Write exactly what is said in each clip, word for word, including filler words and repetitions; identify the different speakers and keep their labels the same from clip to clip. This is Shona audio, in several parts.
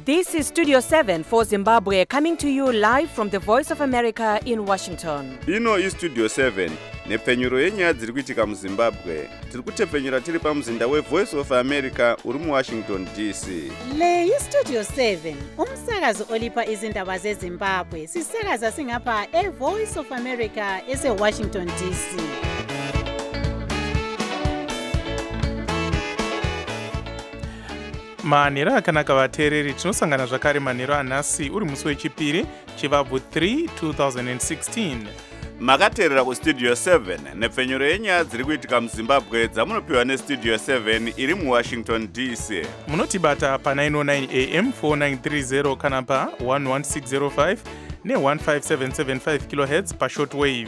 Speaker 1: This is Studio seven for Zimbabwe, coming to you live from the Voice of America in Washington.
Speaker 2: Ino is Studio seven, nepfenyuro yenyaya dziri kuitika muZimbabwe. Tiri kutepfenyura tiri pamuzinda weVoice of America uri muWashington D C.
Speaker 3: Le iStudio seven, umsakazo olipa izindaba zeZimbabwe. Sisakaza singapha eVoice of America eseWashington D C.
Speaker 4: manhero akanaka vateereri, tinosangana zvakare manhero anhasi uri musi wechipiri chivabvu three two thousand sixteen.
Speaker 2: Makateerera kuStudio seven, nepfenyuro yenyaya dziri kuitika muZimbabwe dzamunopiwa neStudio seven iri muWashington D C.
Speaker 4: Munotibata pa nine oh nine a m four nine three zero kana pa one one six zero five ne one five seven seven five kilohertz pa shortwave.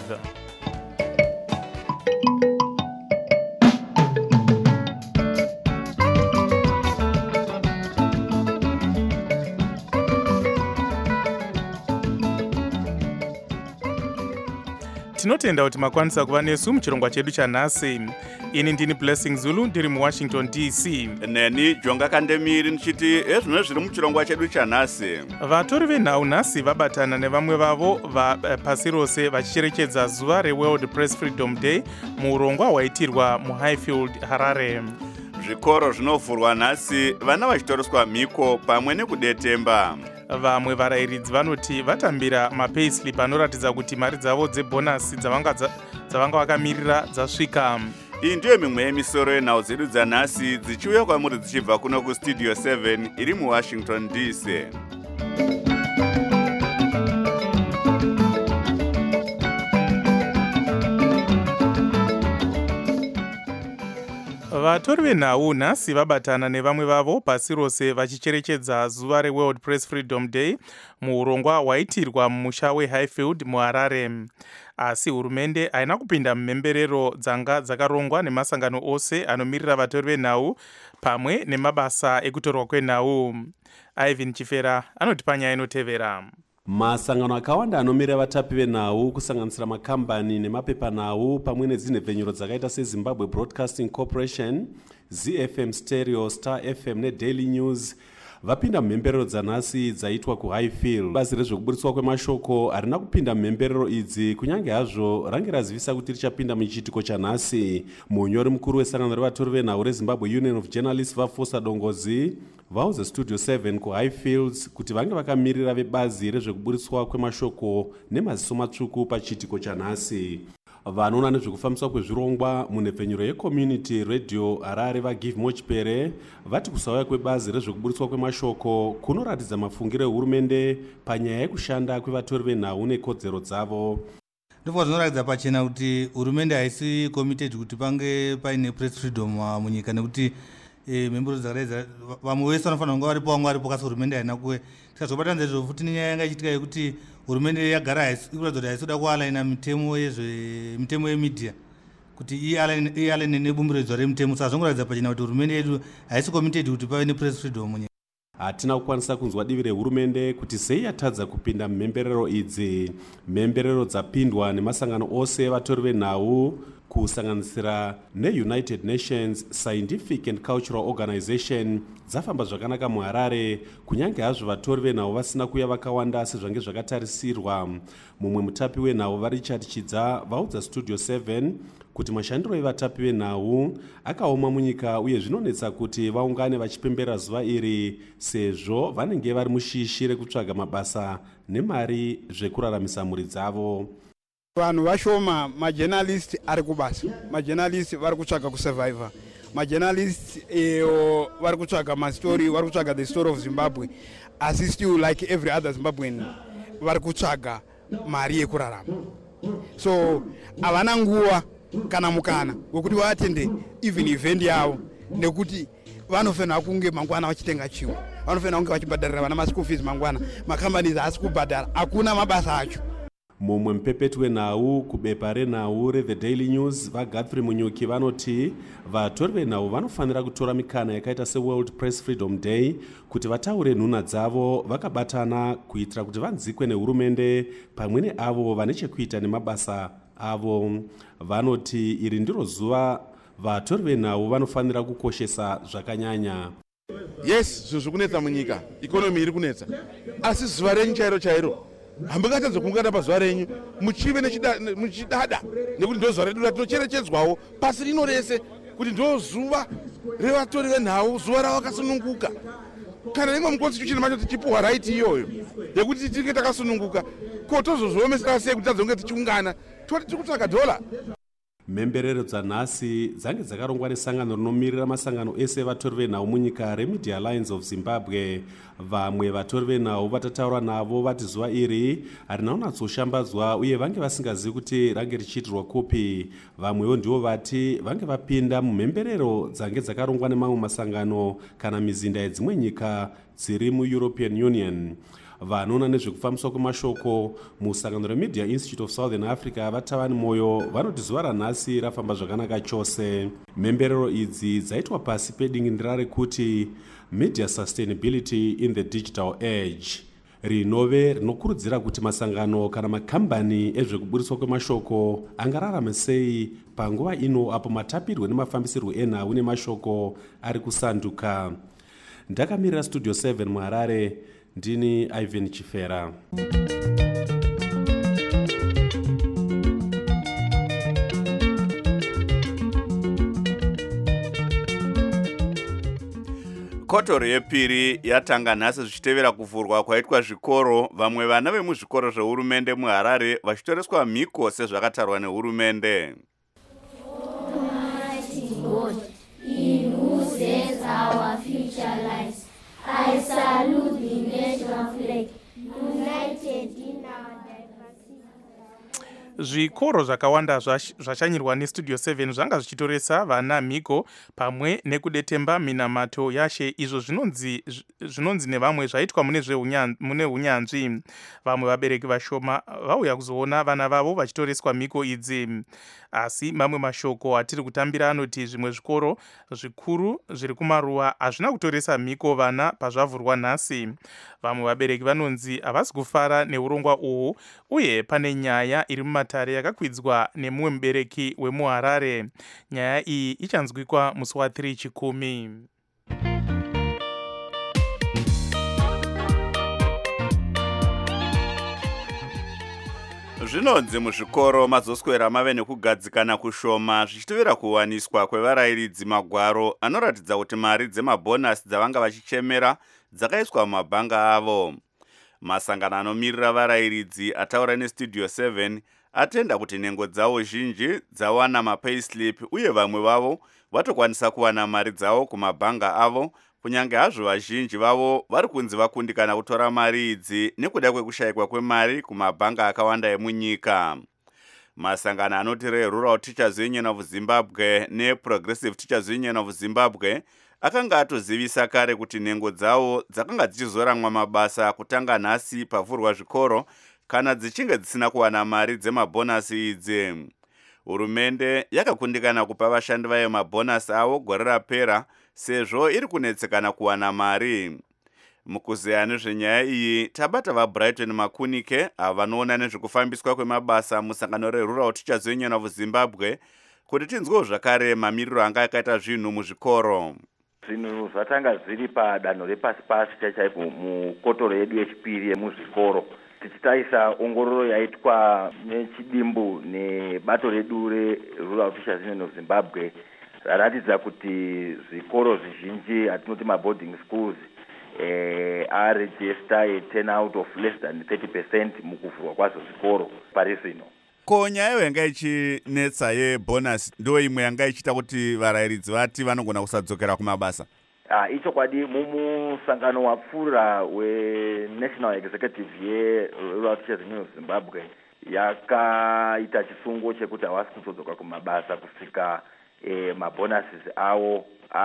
Speaker 4: Tinotenda kuti makwanisa kuva nesu muchirongwa chedu chanhasi. Ini ndini Blessing Zulu ndiri muWashington D C.
Speaker 2: Neni Jonga Kandemiri ndichiti ezvino zviri muchirongwa chedu chanhasi.
Speaker 4: Vatori venhau nhasi vabatana nevamwe vavo va pasi rose vachicherechedza zuva reWorld Press Freedom Day muurongwa hwaitirwa muHighfield, Harare.
Speaker 2: Zvikoro zvinovhurwa nhasi, vana vachitoreswa mhiko pamwe nekudetemba.
Speaker 4: Vamwe varayiridzi vanoti vatambira mapayslip anoratidza kuti mari dzavo dzebhonasi dzavanga dzavanga vakamirira dzasvika.
Speaker 2: Iyi ndiyo mimwe yemisoro yenhau dzedu dzanhasi dzichiuya kwamuri dzichibva kuno kuStudio seven iri muWashington D C.
Speaker 4: Vatori venhau nhasi vabatana nevamwe vavo pasi rose vachicherechedza zuva reWorld Press Freedom Day muurongwa hwaitirwa mumusha weHighfield muHarare. Asi hurumende haina kupinda mumhemberero dzanga dzakarongwa nemasangano ose anomirira vatori venhau pamwe nemabasa ekutorwa kwenhau. Ivan Chifera anoti panyaya inotevera.
Speaker 5: Masangano akawanda anomirira vatapi venhau kusanganisira makambani nemapepanhau pamwe nedzinhebvenyuro dzakaita seZimbabwe Broadcasting Corporation, Z F M Stereo, Star F M neDaily News vapinda mumhemberero dzanhasi dzaitwa kuHighfield. Bazi rezvekuburitswa kwemashoko harina kupinda mumhemberero idzi kunyange hazvo range razivisa kuti richapinda muchiitiko chanhasi. Munyori mukuru wesangano revatori venhau reZimbabwe Union of Journalists vaFosa Dongozi vauza Studio seven kuHighfields kuti vange vakamirira vebazi rezvekuburitswa kwemashoko nemaziso matsvuku pachiitiko chanhasi. Vanoona nezvekufambiswa kwezvirongwa munhepfenyuro yeCommunity Radio Harare vaGive Mochipere vati kusauya kwebazi rezvekuburitswa kwemashoko kunoratidza mafungiro ehurumende panyaya yekushanda kwevatori venhau nekodzero dzavo.
Speaker 6: Ndifo zvinoratidza pachena kuti hurumende haisi committed kuti pange paine press freedom munyika nekuti membero dzakaedza vamwe vese vanofanira kunge varipo vamwe varipo kasi hurumende haina kuwe. Tikazobatana izvo futi nenyaya yanga ichiitika yekuti hurumende yagara ikuratidza kuti haisida kualaina mitemo yezve mitemo yemedia kuti ialaine nebumbiridzwa remutemo. Saka zvongoratidza pachena kuti hurumende yedu haisi committed kuti pave nepress freedom munyika.
Speaker 5: Hatina kukwanisa kunzwa divi rehurumende kuti sei yatadza kupinda mumhemberero idzi. Mhemberero dzapindwa nemasangano ose evatori venhau kusanganisira neUnited Nations Scientific and Cultural Organization dzafamba zvakanaka muHarare kunyange hazvo vatori venhau vasina kuya vakawanda sezvange zvakatarisirwa. Mumwe mutapi wenhau vaRichard Chidza vaudza Studio seven kuti mashandiro evatapi venhau akaoma munyika uye zvinonetsa kuti vaungane vachipembera zuva iri sezvo vanenge vari mushishi rekutsvaga mabasa nemari zvekuraramisa mhuri dzavo.
Speaker 7: Vanhu vashoma, majournalist ari kubasa, majournalist vari kutsvaga kusurvivor, majournalist eyo vari kutsvaga mastori, vari kutsvaga the story of Zimbabwe, asi still like every other Zimbabwean vari kutsvaga mari yekurarama. So havana nguva kana mukana wekuti vaatende even event yavo nekuti vanofanira kunge mangwana vachitenga chiwo, vanofanira kunge vachibhadharira vana ma school fees mangwana, macompanies haasi kubhadhara, hakuna mabasa acho.
Speaker 5: Mumwe mupepeti wenhau kubepa renhau reThe Daily News vaGuthrie Munyuki vanoti vatori venhau vanofanira kutora mikana yakaita seWorld Press Freedom Day kuti vataure nhuna dzavo vakabatana kuitira kuti vanzikwe nehurumende pamwe neavo vane chekuita nemabasa avo. Vanoti iri ndiro zuva vatori venhau vanofanira kukoshesa zvakanyanya.
Speaker 8: yes zvinhu zvikunetsa munyika, ikonomi iri kunetsa, asi zuva renyu chairo chairo hambingatadze kuungana pazuva renyu muchive muchidada nekuti ndo zuva redu ratinocherechedzwawo pasi rino rese kuti ndo zuva revatori venhau, zuva ravo akasununguka. Kana rimwe muconstitution macho tichipuhwa right iyoyo yekuti tinge takasununguka, ko tozozviomesera sei kuti tadzonge tichiungana toti tiri kutsvaga dhola?
Speaker 5: mhemberero dzanhasi dzange dzakarongwa nesangano rinomirira masangano ese evatori venhau munyika remedia alliance of zimbabwe. Vamwe vatori venhau vatataura navo vati zuva iri harina kunatsoshambadzwa uye vange vasingazivi kuti range richiitirwa kupi. Vamwewo ndivo vati vange vapinda mumhemberero dzange dzakarongwa nemamwe masangano kana mizinda yedzimwe nyika dziri muEuropean Union. Vanoona nezvekufambiswa kwemashoko musangano remedia institute of southern africa vatavani moyo vanoti zuva ranhasi rafamba zvakanaka chose. Mhemberero idzi dzaitwa pasi pedingindira rekuti media sustainability in the digital age, rinove rinokurudzira kuti masangano kana makambani ezvekuburitswa kwemashoko angararame sei panguva ino apo matapirwe nemafambisirwo enhau nemashoko ari kusanduka. Ndakamirira studio seven muHarare, ndini Ivan Chifera.
Speaker 2: Kotori yepiri yatanga nhasi zvichitevera kuvhurwa kwaitwa zvikoro, vamwe vana vemuzvikoro zvehurumende muHarare vachitoreswa mhiko sezvakatarwa nehurumende.
Speaker 9: In whose hands our future lies, I salute the national flag, united in our diversity.
Speaker 4: Zvikoro zvakawanda zvashanyirwa nestudio seven zvanga zvichitoresa vana mhiko pamwe nekudetemba minamato yashe, izvo zvinonzi zvinonzi nevamwe zvaitwa mune hunyanzvi. Vamwe vabereki vashoma vauya kuzoona vana vavo vachitoreswa mhiko idzi. Asi mamwe mashoko atiri kutambira anoti zvimwe zvikoro zvikuru zviri kumaruwa hazvina kutoresa mhiko vana pazvavhurwa nhasi. Vamwe vabereki vanonzi havasi kufara neurongwa uhu, uye pane nyaya iri mumatare yakakwidzwa nemumwe mubereki wemuHarare. Nyaya iyi ichanzwikwa musi wa three chikumi.
Speaker 2: Zvinonzi muzvikoro mazoswera mave nekugadzikana kushoma zvichitevera kuwaniswa kwevarayiridzi magwaro anoratidza kuti mari dzemabhonasi dzavanga vachichemera dzakaiswa mumabhanga avo. Masangano anomirira varayiridzi ataura nestudio seven atenda kuti nhengo dzavo zhinji dzawana mapayslip uye vamwe vavo vatokwanisa kuwana mari dzavo kumabhanga avo, kunyange hazvo vazhinji vavo vari kunzi vakundikana kutora mari idzi nekuda kwekushayikwa kwemari kumabhanga akawanda emunyika. Masangano anoti reRural Teachers Union of Zimbabwe neProgressive Teachers Union of Zimbabwe akanga atozivisa kare kuti nhengo dzavo dzakanga dzichizoramwa mabasa kutanga nhasi pavhurwa zvikoro kana dzichinge dzisina kuwana mari dzemabhonasi idzi. Hurumende yakakundikana kupa vashandi vayo mabhonasi avo gore rapera sezvo iri kunetsekana kuwana mari. Mukuzeya nezvenyaya iyi tabata vaBrighton Makunike ava vanoona nezvekufambiswa kwemabasa musangano reRural Teachers Union of Zimbabwe kuti tinzwewo zvakare mamiriro anga akaita zvinhu muzvikoro.
Speaker 10: Zvinhu zvatanga zviri padanho repasi pasi chaipo mukotoro yedu yechipiri yemuzvikoro, tichitarisa ongororo yaitwa nechidimbu nebato redu reRural Teachers Union of Zimbabwe raratidza kuti zvikoro zvizhinji atinoti maboarding schools eh, aregister a turnout of less than thirty percent mukuvhurwa kwazvo zvikoro pari zvino.
Speaker 2: Ko nyaya yanga ichinetsa yebhonasi ndo imwe yanga ichiita kuti varayiridzi vati vanogona kusadzokera kumabasa?
Speaker 10: Ah, ichokwadi mumusangano wapfuura weNational Executive yeRural Teachers Union of Zimbabwe yakaita chisungo chekuti havasi kuzodzoka kumabasa kusvika eh, mabonuses avo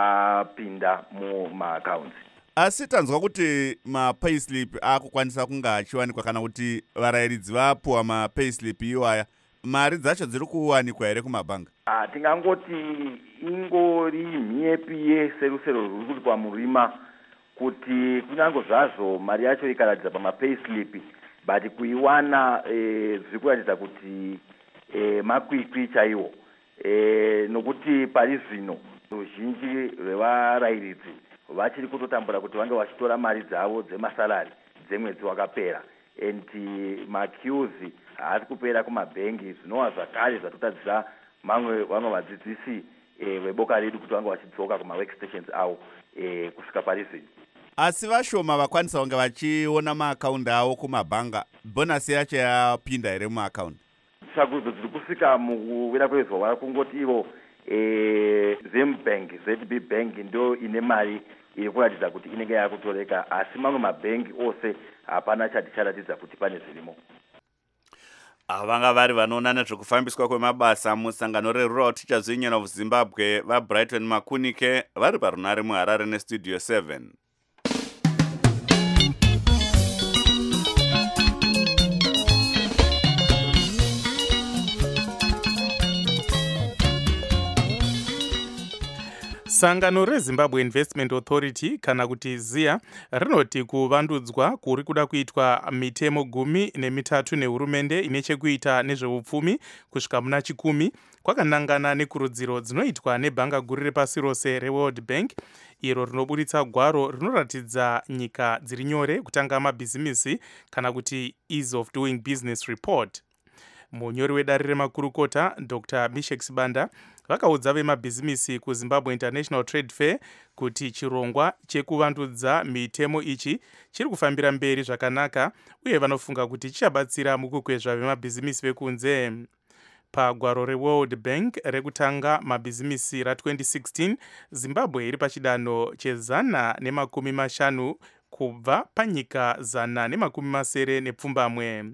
Speaker 10: apinda mumaaccounts.
Speaker 2: Asi tanzwa kuti mapayslip akukwanisa kunga achiwanikwa kana kuti varayiridzi vapuwa mapayslip iwaya, mari dzacho dziri kuwanikwa here kumabhanga?
Speaker 10: Ah, tingangoti ingori mhiyepi yeserusero ruri kuti kwamurima kuti kunyange zvazvo mari yacho ikaratidza pamapayslip but kuiwana eh, zviri kuratidza kuti eh, makwikwi chaiwo eh, nokuti pari zvino ruzhinji rwevarayiridzi vachiri kutotambura kuti vange vachitora mari dzavo dzemasalari dzemwedzi wakapera, and maqueues haasi kupera kumabhengi, zvinova zvakare zvatotadzisa mamwe vamwe vadzidzisi veboka redu kuti vange vachidzoka kumaworkstations avo kusvika parizini.
Speaker 2: Asi vashoma vakwanisa kunge vachiona maakaundi avo kumabhanga, bonasi yacho yapinda here mumaakaundi?
Speaker 10: Tsvagudzo dziri kusvika mukuvira kwezuva vari kungoti ivo Zimbank, Z B Bank ndo ine mari iri kuratidza kuti inenge yakutoreka, asi mamwe mabhengi ose hapana chati charatidza kuti pane zvirimo.
Speaker 2: Vanga vari vanoona nezvekufambiswa kwemabasa musangano reRural Teachers Union of Zimbabwe vaBrighton Makunike vari parunare muHarare neStudio seven.
Speaker 4: Sangano reZimbabwe Investment Authority kana kuti ZIA rinoti kuvandudzwa kuri kuda kuitwa mitemo gumi nemitatu nehurumende ine chekuita nezveupfumi kusvika muna chikumi kwakanangana nekurudziro dzinoitwa nebhanga guru repasi rose reWorld Bank, iro rinoburitsa gwaro rinoratidza nyika dziri nyore kutanga mabhizimisi kana kuti Ease of Doing Business Report. Munyori wedare remakurukota Doctor Mishek Sibanda vakaudza vemabhizimisi kuZimbabwe International Trade Fair kuti chirongwa chekuvandudza mitemo ichi chiri kufambira mberi zvakanaka uye vanofunga kuti chichabatsira mukukwezva vemabhizimisi vekunze. Pagwaro reWorld Bank rekutanga mabhizimisi ra twenty sixteen, Zimbabwe iri pachidanho chezana nemakumi mashanu kubva panyika zana nemakumi masere nepfumbamwe.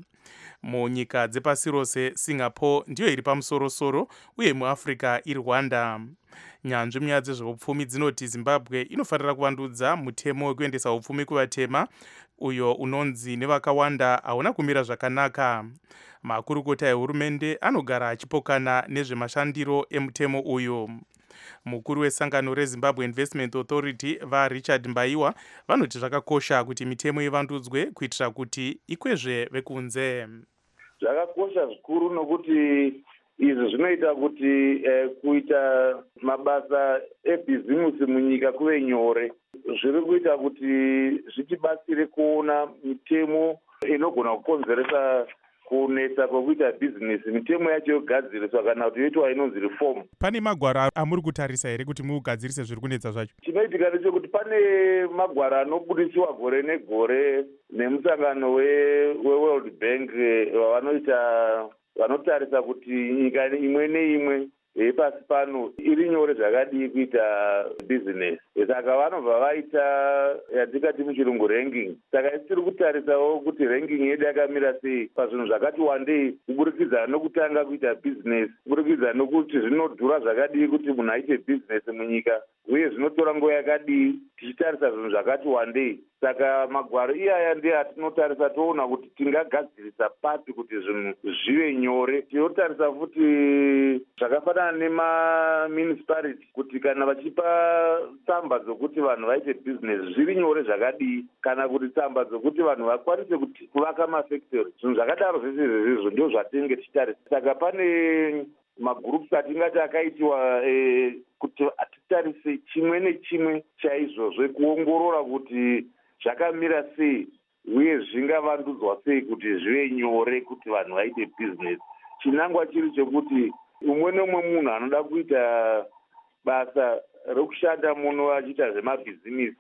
Speaker 4: Munyika dzepasi rose Singapore ndiyo iri pamusorosoro uye muAfrica iri Rwanda. Nyanzvi munyaya dzezveupfumi dzinoti Zimbabwe inofanira kuvandudza mutemo wekuendesa upfumi kuvatema uyo unonzi nevakawanda hauna kumira zvakanaka. Makurukota ehurumende anogara achipokana nezvemashandiro emutemo uyu. Mukuru wesangano reZimbabwe Investment Authority vaRichard Mbaiwa vanoti zvakakosha kuti mitemo ivandudzwe kuitira kuti ikwezve vekunze.
Speaker 11: Zvakakosha zvikuru nokuti izvi zvinoita kuti eh, kuita mabasa ebhizimusi munyika kuve nyore. Zviri kuita kuti zvitibatsire kuona mitemo inogona kukonzeresa kunetsa kwekuita bhizinesi, mitemo yacho yogadziriswa kana kuti yoitwa inonzi reform.
Speaker 4: Pane magwaro amuri kutarisa here kuti mugadzirise zviri kunetsa zvacho?
Speaker 11: Chinoitika ndechekuti pane magwaro anobudisiwa gore negore nemusangano weWorld Bank vanoita vanotarisa kuti nyika imwe neimwe yepasi pano iri nyore zvakadii kuita business. Saka vanobva vaita yatingati muchirungu ranking. Saka tiri kutarisawo kuti ranking yedu yakamira sei pazvinhu zvakati wandei, kuburikidza nokutanga kuita business, kuburikidza nokuti zvinodhura zvakadii kuti munhu aite business munyika, uye zvinotora nguva yakadii tichitarisa zvinhu zvakati wandei. Saka magwaro iyaya ndiye atinotarisa toona kuti tingagadzirisa papi kuti zvinhu zvive nyore. Tinotarisa futi zvakafanana nemamunicipality kuti kana vachipa tsamba dzokuti vanhu vaite business zviri nyore zvakadii, kana kuti tsamba dzokuti vanhu vakwanise kuvaka mafactory, zvinhu zvakadaro zvese izvozvo ndio zvatinenge tichitarisa. Saka pane magroups atingati akaitiwa eh, kuti atitarise chimwe nechimwe chaizvozvo kuongorora kuti zvakamira sei uye zvingavandudzwa sei kuti zvive nyore kuti vanhu vaite business. Chinangwa chiri chekuti umwe nomwe munhu anoda kuita basa rokushanda muno achiita zvemabhizimisi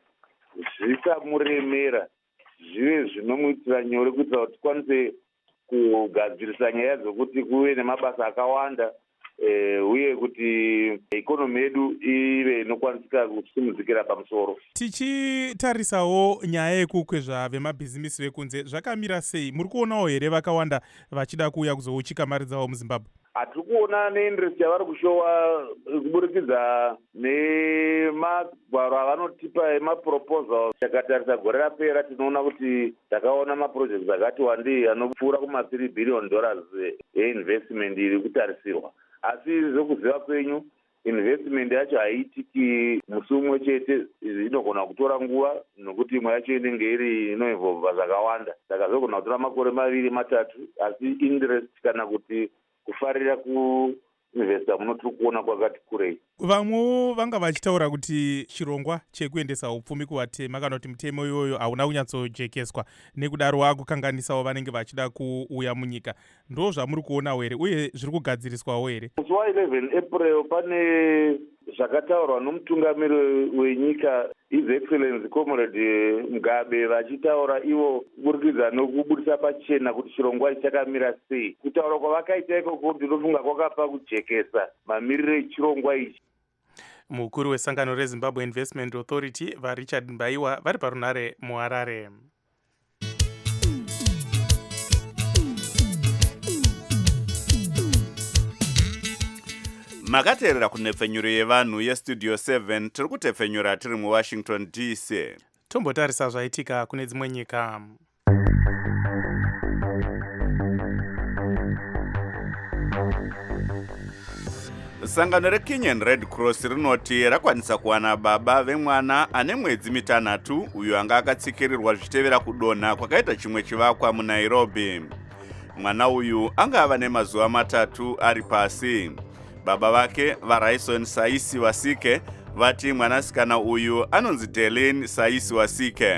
Speaker 11: zvisamuremera, zvive zvinomuitira nyore kuitira kuti tikwanise kugadzirisa nyaya dzokuti kuve nemabasa akawanda eh, uye kuti ikonomi yedu ive inokwanisika kusimudzikira pamusoro.
Speaker 4: Tichitarisawo nyaya yekukwezva vemabhizimisi vekunze zvakamira sei? Muri kuonawo here vakawanda vachida kuuya kuzouchika mari dzavo muZimbabwe?
Speaker 11: Hatiri kuona neinterest yavari kushowa kuburikidza nemagwaro avanotipa emaproposal. Takatarisa gore rapera tinoona kuti takaona maprojects akati wandei anopfuura kuma three billion dollars yeinvestment iri kutarisirwa. Asi zvokuziva kwenyu investment yacho haiitiki musi umwe chete, inogona kutora nguva nokuti imwe yacho inenge iri inoinvolva zvakawanda. Saka zvinogona kutora makore maviri matatu, asi interest kana kuti kufarira investor muno tiri kuona kwakati kurei.
Speaker 4: Vamwe vanga vachitaura kuti chirongwa chekuendesa upfumi kuvatema kana kuti mutemo iyoyo hauna kunyatsojekeswa nekudaro wakukanganisawo vanenge vachida kuuya munyika. Ndo zvamuri kuonawo here uye zviri kugadziriswawo here?
Speaker 11: Musi wa11 April pane zvakataurwa nomutungamiri wenyika His Excellency Comrade Mugabe vachitaura ivo kuburikidza nokubudisa pachena kuti chirongwa ichi chakamira sei. Kutaura kwavakaita ikoko ndinofunga kwakapa kujekesa mamiriro echirongwa ichi.
Speaker 4: Mukuru wesangano reZimbabwe Investment Authority vaRichard Mbaiwa vari parunare muHarare.
Speaker 2: Makateerera kunhepfenyuro yevanhu yestudio seven tiri kutepfenyura tiri muWashington D C.
Speaker 4: Tombotarisa zvaitika kune dzimwe nyika.
Speaker 2: Sangano reKenyan Red Cross rinoti rakwanisa kuwana baba vemwana ane mwedzi mitanhatu uyo anga akatsikirirwa zvichitevera kudonha kwakaita chimwe chivakwa muNairobi. Mwana uyu anga ava nemazuva matatu ari pasi. Baba vake vaRaison Saisi Wasike vati mwanasikana uyu anonzi Delin Saisi Wasike.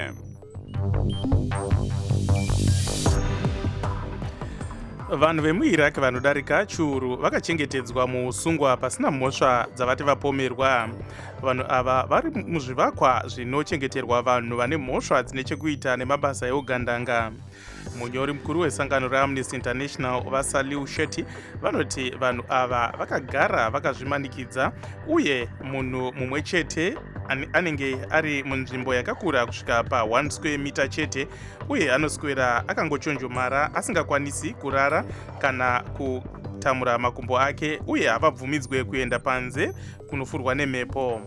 Speaker 4: Vanhu vemuIraq vanodarika chiuru vakachengetedzwa muusungwa pasina mhosva dzavati vapomerwa. Vanhu ava vari muzvivakwa zvinochengeterwa vanhu vane mhosva dzine chekuita nemabasa eugandanga. Munyori mukuru wesangano reAmnesty International vaSaliu Shetty vanoti vanhu ava vakagara vakazvimanikidza uye munhu mumwe chete anenge ari munzvimbo yakakura kusvika pa one square meter chete uye anoswera akangochonjomara asingakwanisi kurara kana kutamura makumbo ake uye havabvumidzwe kuenda panze kunofurwa nemhepo.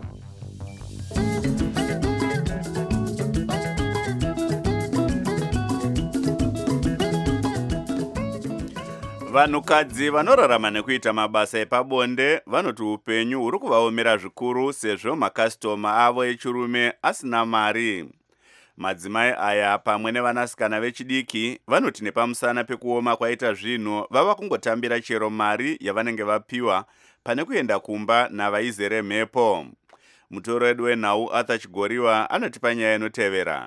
Speaker 2: Vanhukadzi vanorarama nekuita mabasa epabonde vanoti upenyu huri kuvaomera zvikuru sezvo makastoma avo echirume asina mari. Madzimai aya pamwe nevanasikana vechidiki vanoti nepamusana pekuoma kwaita zvinhu vava kungotambira chero mari yavanenge vapiwa pane kuenda kumba navaizere mhepo. Mutoro wedu wenhau Arthur Chigoriwa anotipa nyaya inotevera.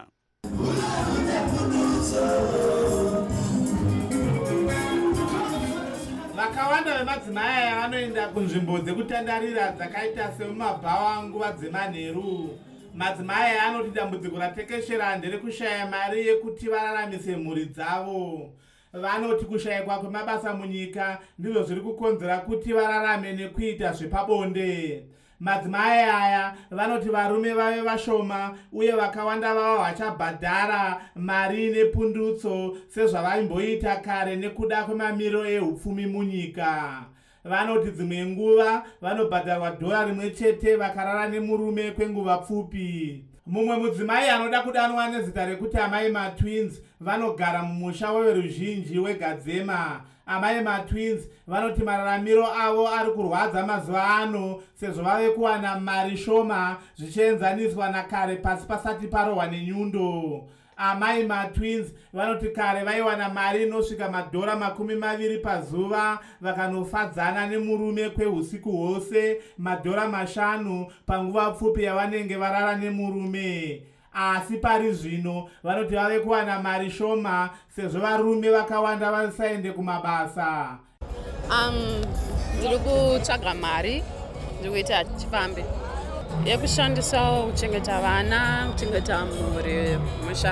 Speaker 12: Vakawanda vemadzimai aya vanoenda kunzvimbo dzekutandarira dzakaita semumabhawa nguva dzemanheru. Madzimai aya anoti dambudziko ratekeshera nderekushaya mari yekuti vararamise mhuri dzavo. Vanoti kushayikwa kwemabasa munyika ndizvo zviri kukonzera kuti vararame nekuita zvepabonde. Madzimai aya vanoti varume vave vashoma uye vakawanda vavo vachabhadhara mari nepundutso sezvavaimboita kare nekuda kwemamiro ehupfumi munyika. Vanoti dzimwe nguva vanobhadharwa dhora rimwe chete vakarara nemurume kwenguva pfupi. Mumwe mudzimai anoda kudanwa nezita rekuti Amai Matwins vanogara mumusha weveruzhinji weGadzema. Amai Matwins vanoti mararamiro avo ari kurwadza mazuva ano sezvo vave kuwana mari shoma zvichienzaniswa nakare pasi pasati parohwa nenyundo. Amai Matwins vanoti kare vaiwana mari inosvika madhora makumi maviri pazuva vakanofadzana nemurume kweusiku hwose madhora mashanu panguva pfupi yavanenge varara nemurume. Asi pari zvino vanoti vave kuwana mari shoma sezvo varume vakawanda vasaende kumabasa.
Speaker 13: Um, ndiri kutsvaga mari, ndiri kuita chifambe yekushandisawo kuchengeta vana, kuchengeta mhuri musha,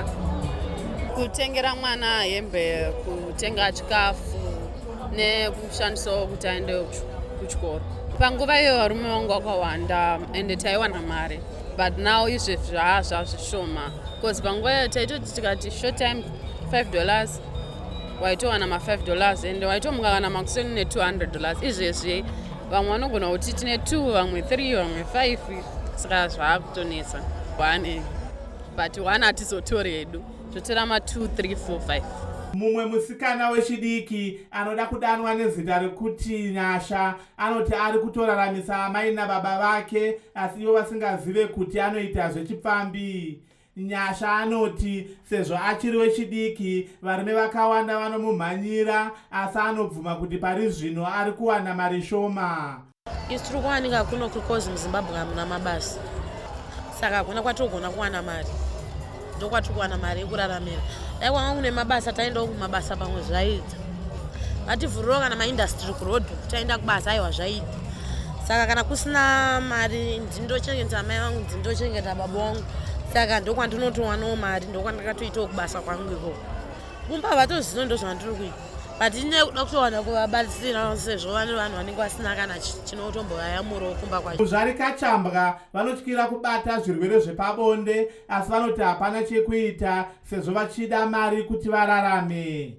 Speaker 13: kutengera mwana hembe, kutenga chikafu nekushandisawo kuti aende kuchikoro. Panguva iyo varume vangu vakawanda ende taiwana mari. But now izvi zvazva zvishoma because panguva iyo taitoti tikati short time five dollars waitowana ma five dollars ende waitomuka kana makuseni ne two hundred dollars. Izvezvi vamwe vanogona kuti tine two vamwe three vamwe five saka zvakutonesa one but one hatizotori hedu zvotora ma two three four five.
Speaker 12: Mumwe musikana wechidiki anoda kudanwa nezita rekuti Nyasha anoti ari kutoraramisa amai nababa vake asi ivo vasingazive kuti anoita zvechipfambi. Nyasha anoti sezvo achiri wechidiki varume vakawanda vanomumhanyira asi anobvuma kuti pari zvino ari kuwana mari shoma.
Speaker 14: Isi tiri kuwanika kuno kukozi muZimbabwe hamuna mabasa, saka hakuna kwatogona kuwana mari, ndokwatiri kuwana mari yekuraramira. Dai kwanga kune mabasa taendawo kumabasa pamwe zvaita, vativhurirawo kana maindastry kurodhi taenda kubasa aiwa zvaita. Saka kana kusina mari ndindochengeta mai vangu, ndindochengeta baba vangu, saka ndokwandinotowanawo mari, ndokwandakatoitawo kubasa kwangu ikoko. Kumba vatozino ndozvandiri kuita, but ine kuda kutowana kuvabatsira sezvo vane vanhu vanenge vasina kana chinotombovayamurawo kumba kwacho.
Speaker 12: Muzvari Kachambwa vanotyira kubata zvirwere zvepabonde asi vanoti hapana chekuita sezvo vachida mari kuti vararame.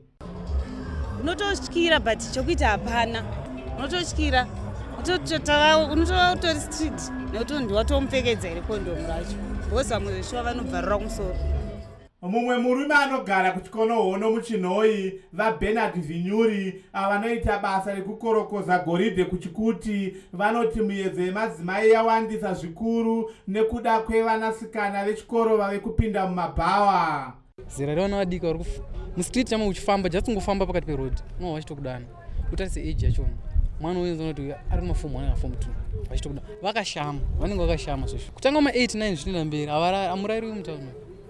Speaker 15: Unototyira but chekuita hapana, unototyira unototora utori street nekuti ndiwatomupfekedza iri kondomu racho, bhozi vamwe veshuva vanobvarira kumusoro.
Speaker 12: Mumwe murume anogara kuchikonohono muchinhoi vaBernard Vinyuri vanoita basa rekukorokoza goridhe kuchikuti vanoti muyedzo yemadzimai yawandisa zvikuru nekuda kwevanasikana vechikoro vave kupinda mumabhawa.
Speaker 16: Zera revana vadiki vari mustreet chama uchifamba just ngofamba pakati perodhi unova vachitokudana utarise age yachona mwana uyenza kuti ari kumafomu ane mafomu tu vachitokudana vakashama vanenge vakashama zvesvo kutanga ma eight nine zvinoenda mberi amurayiri wemutauni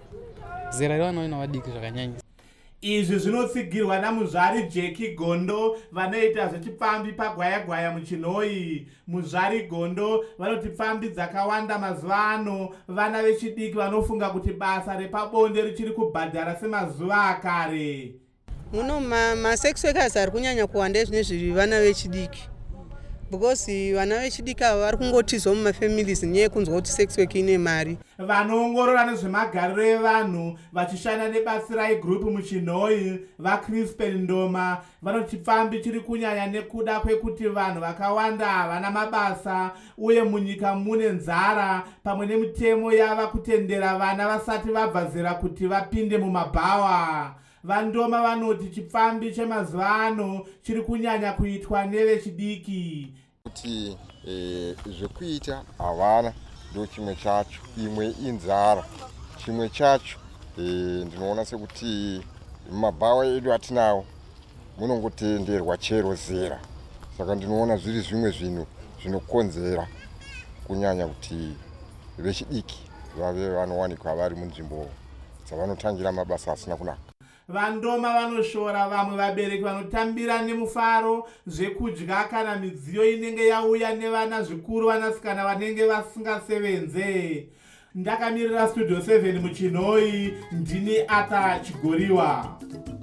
Speaker 16: zera revana vana vadiki zvakanyanya.
Speaker 12: Izvi zvinotsigirwa namuzvari Jeki Gondo vanoita zvechipfambi pagwayagwaya muchinhoi. Muzvari Gondo vanoti pfambi dzakawanda mazuva ano vana vechidiki vanofunga kuti basa repabonde richiri kubhadhara semazuva akare.
Speaker 17: Muno masex workers ari kunyanya kuwanda zvinezvi vana vechidiki, because vana vechidiki ava vari kungotizwa mumafamilies nenyaya yekunzwa kuti sex work ine mari.
Speaker 12: Vanoongorora nezvemagariro evanhu vachishanda nebatsirai group muchinhoi vaCrispin Ndoma vanoti pfambi chiri kunyanya nekuda kwekuti vanhu vakawanda havana mabasa uye munyika mune nzara pamwe nemitemo yava kutendera vana vasati vabva zera kuti vapinde mumabhawa. VaNdoma vanoti chipfambi chemazuva ano chiri kunyanya kuitwa nevechidiki.
Speaker 18: Kuti zvekuita havana ndo chimwe chacho, imwe inzara, chimwe chacho ndinoona sekuti mumabhawa edu atinawo munongotenderwa chero zera, saka ndinoona zviri zvimwe zvinhu zvinokonzera kunyanya kuti vechidiki vave vanowanikwa vari munzvimbo dzavanotangira mabasa asina kunaka.
Speaker 12: VaNdoma vanoshora vamwe vabereki vanotambira nemufaro zvekudya kana midziyo inenge yauya nevana zvikuru vanasikana vanenge vasingasevenze. Ndakamirira Studio seven muchinhoi, ndini Ata Chigoriwa.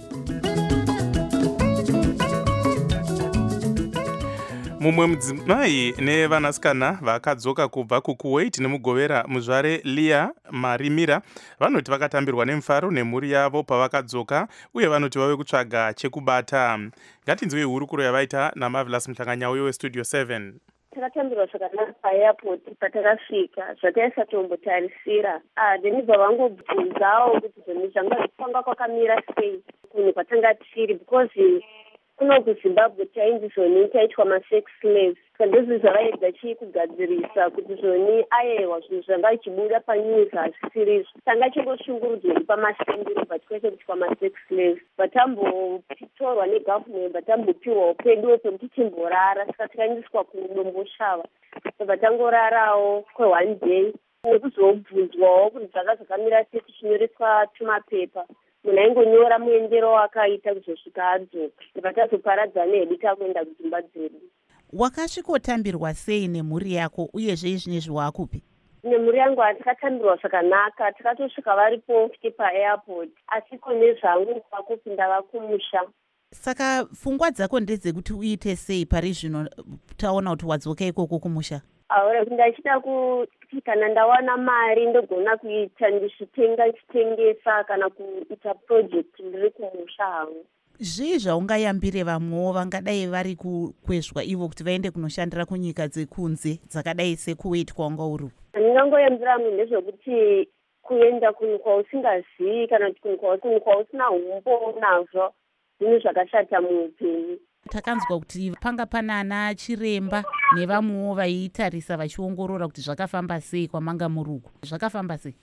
Speaker 4: Mumwe mudzimai nevanasikana vakadzoka kubva kuKuwait nemugovera muzvare Leah Marimira vanoti vakatambirwa nemufaro nemhuri yavo pavakadzoka uye vanoti vave kutsvaga chekubata. Ngatinzwe hurukuro yavaita naMarvelous Mhlanganyauyo weStudio seven.
Speaker 19: Takatambirwa zvakanaka paairport patakasvika zvataisatotombotarisira. Ah, ndinibva vangobvunzawo kuti zvinhu zvanga zvifamba kwakamira sei kunhu kwatanga tiri, because kuno kuZimbabwe tainzi zvoni taitwa masex slaves. Ndizvo zvavaedza chii kugadzirisa kuti zvoni ayewa zvinhu zvanga ichibuda panews hazvisirizvo. Tanga chingoshungurudzwa pamasendiro but kwete kutwa masex slaves. Vatambotorwa negovernment vatambopiwawo peduwo pekuti timborara, saka tikaendeswa kudomboshava. Vatangorarawo kwe-one day nekuzobvunzwawo kuti zvanga zvakamira sei tichinyoreswa tumapepa. Munhu aingonyora muendero wakaita kuzosvika adzoka. Vatazoparadzana hedu takuenda kudzimba dzedu.
Speaker 3: Wakasvikotambirwa sei nemhuri yako uyezve izvinezvi wakupi?
Speaker 19: Nemhuri yangu hatikatambirwa zvakanaka, tikatosvika varipo paairport, asi kone zvangu kwakupinda vakumusha.
Speaker 3: Saka pfungwa dzako ndedzekuti uite sei pari zvino taona kuti wadzoka ikoko kumusha?
Speaker 19: Aura ndachida kuti kana ndawana mari ndogona kuita ndichitenga chitengesa kana kuita project ndiri kumusha hangu.
Speaker 3: Zvii zvaungayambire vamwewo vangadai vari kukwezvwa ivo kuti vaende kunoshandira kunyika dzekunze dzakadai seKuwait kwanga uri?
Speaker 19: Ndingangoyambira vamwe ndezvekuti kuenda kunhu kwausingazivi kana kunhu kwausina umbo nazvo zvinhu zvakashata muupenyu.
Speaker 3: Takanzwa kuti panga pana ana chiremba nevamwewo vaitarisa vachiongorora kuti zvakafamba sei kwamanga muruku. Zvakafamba sei?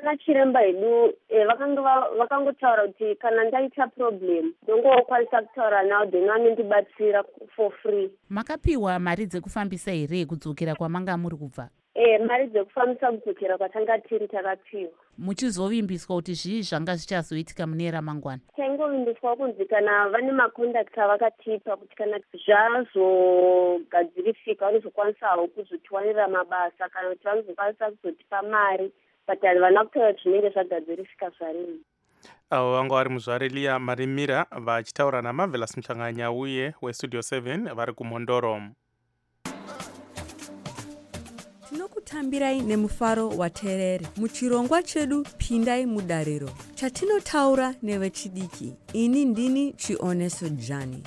Speaker 19: vana chiremba hedu vakanga vakangotaura kuti kana ndaita problem ndongokwanisa kutaura navo then vanondibatsira for free.
Speaker 20: Makapiwa mari dzekufambisa here kudzokera kwamanga muri kubva?
Speaker 19: Eh, mari dzekufambisa kudzokera kwatanga tiri takapiwa.
Speaker 20: Muchizovimbiswa kuti zvii zvanga zvichazoitika mune ramangwana?
Speaker 19: Taingovimbiswa kunzi kana vane makondakta vakatipa kuti kana zvazogadzirisika vanozokwanisa kuzotiwanira mabasa kana kuti vanozokwanisa kuzotipa mari but havana kutaura kuti zvinenge zvagadzirisika zvarini.
Speaker 4: Avo vanga vari muzvare Leah Marimira vachitaura naMarvelous Muchanganya uye weStudio seven vari kuMhondoro.
Speaker 21: Tinokutambirai nemufaro waterere. Muchirongwa chedu pindai mudariro. Chatinotaura nevechidiki. Ini ndini Chioneso Jani.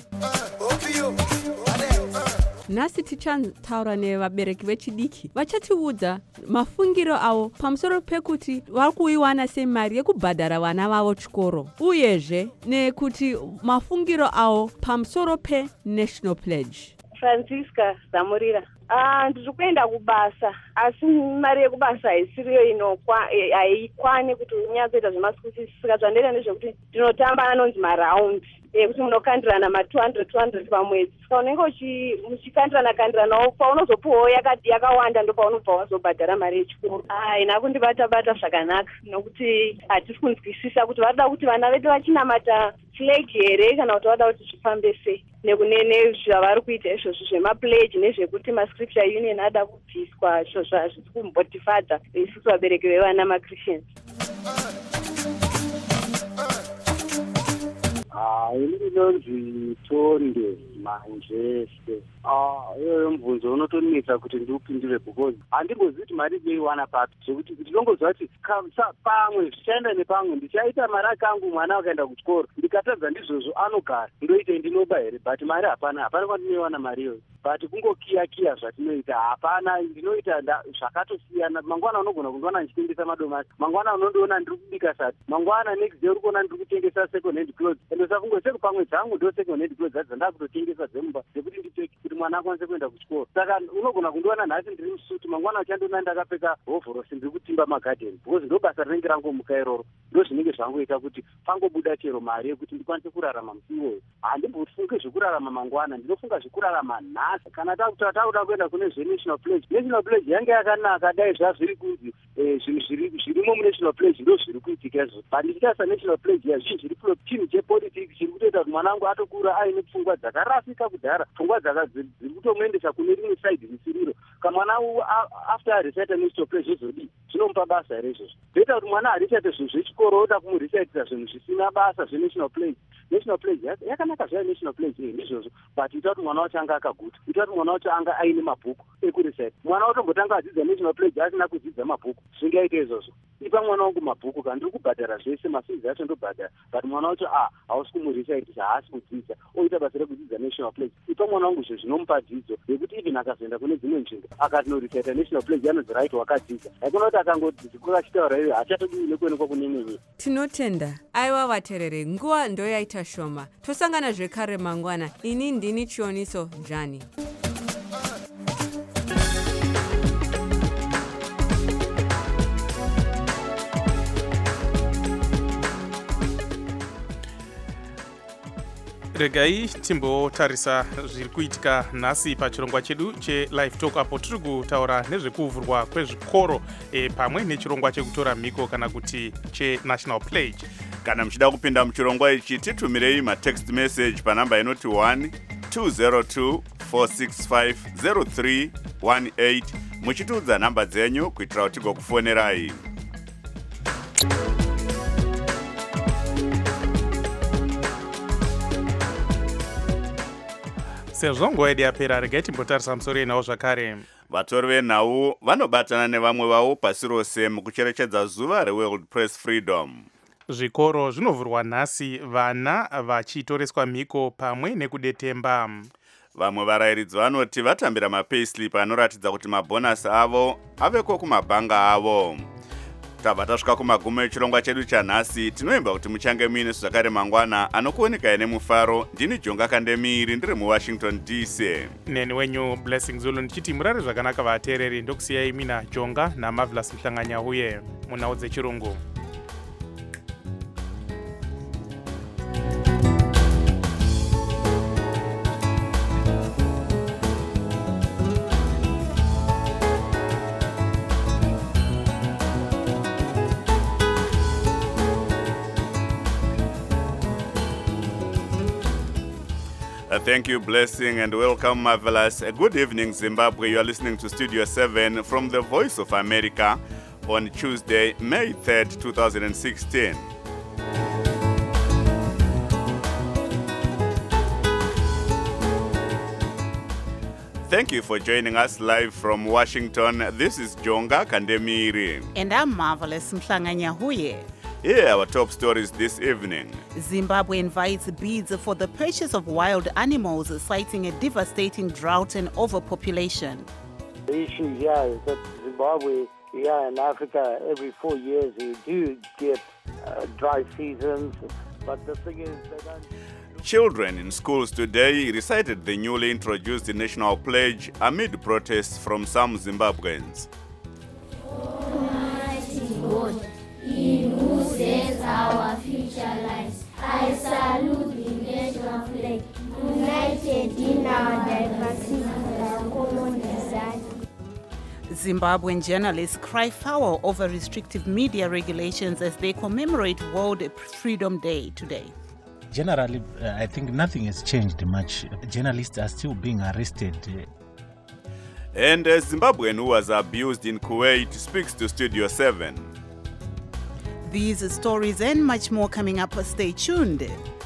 Speaker 21: Nasi tichataura nevabereki vechidiki. Vachatiudza mafungiro avo pamusoro pekuti vari kuiwana semari yekubhadhara vana vavo chikoro. Uyezve nekuti mafungiro avo pamusoro pe-National Pledge.
Speaker 22: Francisca Zamurira. Ah, ndiri kuenda kubasa asi mari yekubasa haisiriyo inokwa haikwani kuti unyazoita zvemasikusisi saka zvandaita ndezvekuti ndinotamba anonzi maraundi ekuti munokandirana ma two hundred two hundred pamwedzi saka unenge muchikandirana kandiranawo paunozopuwawo yakawanda ndo paunobva wazobhadhara mari yechikoro. Haina kundibata-bata zvakanaka nokuti hatisi kunzwisisa kuti vada kuti vana vedu vachinamata flag here kana kuti vada kuti zvifambe sei nekunene zvavari kuita izvozvo zvemapledge nezvekuti mascripture union ada kubviswa izvozvo hazvisi kumbotifadza isusu vabereki vevana maChristians.
Speaker 23: ini ndinonzi Tonde Manjese. Iyoyo mubvunzo unotonetsa kuti ndiupindure because handimbozivi kuti mari ndeiwana papi zvekuti ndinongozva kuti pamwe zvichaenda nepamwe ndichaita mari akangu mwana akaenda kuchikoro ndikatadza ndizvozvo anogara ndoita ndinoba here but mari hapana hapana kwandinoiwana mari iyoyo but kungokiya-kiya zvatinoita hapana ndinoita zvakatosiyana. Mangwana unogona kundiona ndichitengesa madomasi, mangwana unondiona ndiri kubika sati, mangwana next day uri kuona ndiri kutengesa second hand clothes ende sakungoseku pamwe dzangu ndo second hand clothes dzadzo ndakutotengesa dzemumba dzekuti ndipfeke kuti mwana akwanise kuenda kuchikoro. Saka unogona kundiona nhasi ndiri musuti mangwana uchandiona ndakapfeka hovhorosi ndiri kutimba magadheni because ndo basa rinenge rangomuka iroro ndo zvinenge zvangoita kuti pangobuda chero mari yekuti ndikwanise kurarama musi iwoyo. Handimbofunge zvekurarama mangwana, ndinofunga zvekurarama nhasi. Kana takuda kuenda kune zveNational Pledge, National Pledge yange yakanaka dai zvazviri kunzi zvinhu zvirimo muNational Pledge ndo zviri kuitika izvo but ndichitasa National Pledge yazvii zviri chinhu chepolitics chiri kutoita kuti mwana wangu atokura aine pfungwa dzakarasika kudhara, pfungwa dziri kutomuendesa kune rimwe side risiriro. Kamwana after aresaita National Pledge zvozodii zvinomupa basa here izvozvo. Zvoita kuti mwana aresaite zvinhu zvechikoro oda kumurisaitira zvinhu zvisina basa zveNational Pledge. National Pledge yakanaka zvayo National Pledge ndizvozvo but ita kuti mwana wacho anga akaguta, ita kuti mwana wacho anga aine mabhuku ekurisaita. Mwana watombotanga adzidza National Pledge asina kudzidza mabhuku zvingaita izvozvo. Ipa mwana wangu mabhuku kana ndiri kubhadhara zvese mafizi acho ndobhadhara but mwana wacho ah hausi kumurisaitisa haasi kudzidza oita basa rekudzidza National Pledge. Ipa mwana wangu zvo zvinomupa dzidzo yekuti even akazoenda kune dzimwe nzvimbo akatinorisata National Pledge anonzi right wakadzidza. Haikona kuti akangoti kwakachitaura iyoyo hachatodii nekuonekwa kunemenye.
Speaker 21: Tinotenda aiwa vaterere, nguva ndo yaita shoma. Tosangana zvekare mangwana. Ini ndini Chioniso Jani.
Speaker 4: Regai timbotarisa zviri kuitika nhasi pachirongwa chedu cheLive Talk apo tiri kutaura nezvekuvhurwa kwezvikoro e, pamwe nechirongwa chekutora mhiko kana kuti cheNational Pledge.
Speaker 2: Kana muchida kupinda muchirongwa ichi titumirei matext message panhamba inoti one two zero two four six five zero three one eight muchitiudza nhamba dzenyu kuitira kuti tigokufonerai.
Speaker 4: Sezvo nguva yedu yapera, regai timbotarisa musoro yenhau zvakare.
Speaker 2: Vatori venhau vanobatana nevamwe vavo pasi rose mukucherechedza zuva reWorld Press Freedom.
Speaker 4: Zvikoro zvinovhurwa nhasi, vana vachitoreswa mhiko pamwe nekudetemba.
Speaker 2: Vamwe varayiridzi vanoti vatambira mapayslip anoratidza kuti mabhonasi avo aveko kumabhanga avo. tabva tasvika kumagumo echirongwa chedu chanhasi. Tinoimba kuti muchange muine zvakare mangwana anokuonekai nemufaro. Ndini Jonga Kandemiri ndiri muWashington D C.
Speaker 4: Neni wenyu Blessing Zulu ndichiti murare zvakanaka vateereri. Ndokusiyai mina Jonga naMarvelous Mhlanganyahuye munhau dzechirungu.
Speaker 2: Uh, thank you, Blessing, and welcome, Marvelous. Uh, good evening, Zimbabwe. You are listening to Studio seven from the Voice of America on Tuesday, May third, two thousand sixteen. Thank you for joining us live from Washington. This is Jonga Kandemiri.
Speaker 20: And I'm Marvelous Mhlanganyahuye.
Speaker 2: Here are our top stories this evening.
Speaker 20: Zimbabwe invites bids for the purchase of wild animals, citing a devastating drought and overpopulation.
Speaker 1: The issue here is that Zimbabwe, here in Africa, every four years you do get uh, dry seasons, but the thing is they don't...
Speaker 2: Children in schools today recited the newly introduced national pledge amid protests from some Zimbabweans.
Speaker 9: Almighty God, in whose hands our future lies, I salute the national flag, united in our diversity and our common desire.
Speaker 20: Zimbabwean journalists cry foul over restrictive media regulations as they commemorate World Freedom Day today.
Speaker 6: Generally, uh, I think nothing has changed much. Journalists are still being arrested.
Speaker 2: And a Zimbabwean who was abused in Kuwait speaks to Studio seven.
Speaker 20: These stories and much more coming up. Stay tuned.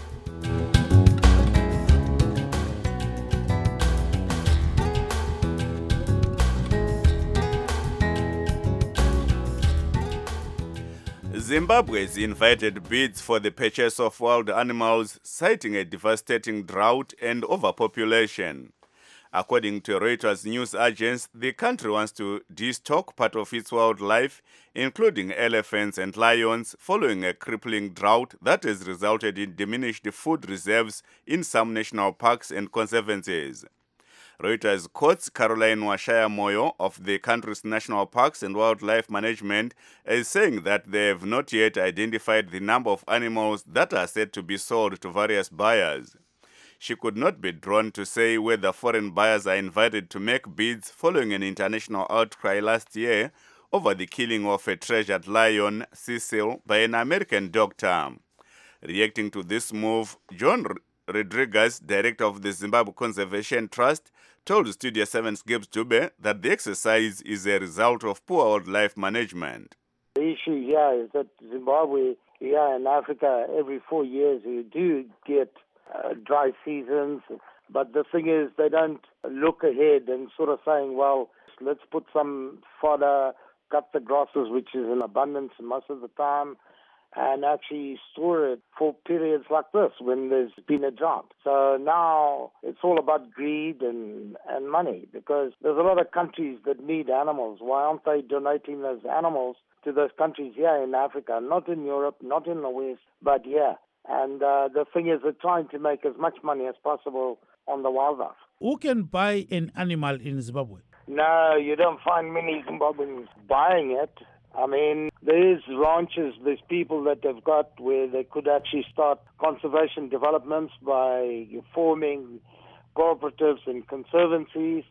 Speaker 2: Zimbabwe's invited bids for the purchase of wild animals, citing a devastating drought and overpopulation. According to Reuters news agency, the country wants to destock part of its wildlife, including elephants and lions, following a crippling drought that has resulted in diminished food reserves in some national parks and conservancies. Reuters quotes Caroline Washaya Moyo of the country's National Parks and Wildlife Management as saying that they have not yet identified the number of animals that are said to be sold to various buyers. She could not be drawn to say whether foreign buyers are invited to make bids following an international outcry last year over the killing of a treasured lion, Cecil, by an American doctor. Reacting to this move, John Rodriguez, director of the Zimbabwe Conservation Trust, told Studio seven's Gibbs Dube that the exercise is a result of poor wildlife management.
Speaker 1: The issue here is that Zimbabwe, here in Africa, every four years you do get uh, dry seasons, but the thing is they don't look ahead and sort of saying, well, let's put some fodder, cut the grasses, which is in abundance most of the time, and actually store it for periods like this when there's been a drought. So now it's all about greed and, and money, because there's a lot of countries that need animals. Why aren't they donating those animals to those countries here in Africa? Not in Europe, not in the West, but here. And uh, the thing is, they're trying to make as much money as possible on the wildlife.
Speaker 7: Who can buy an animal in Zimbabwe?
Speaker 1: No, you don't find many Zimbabweans buying it. I mean, there is ranches, there's people that have got where they could actually start conservation developments by forming cooperatives and conservancies,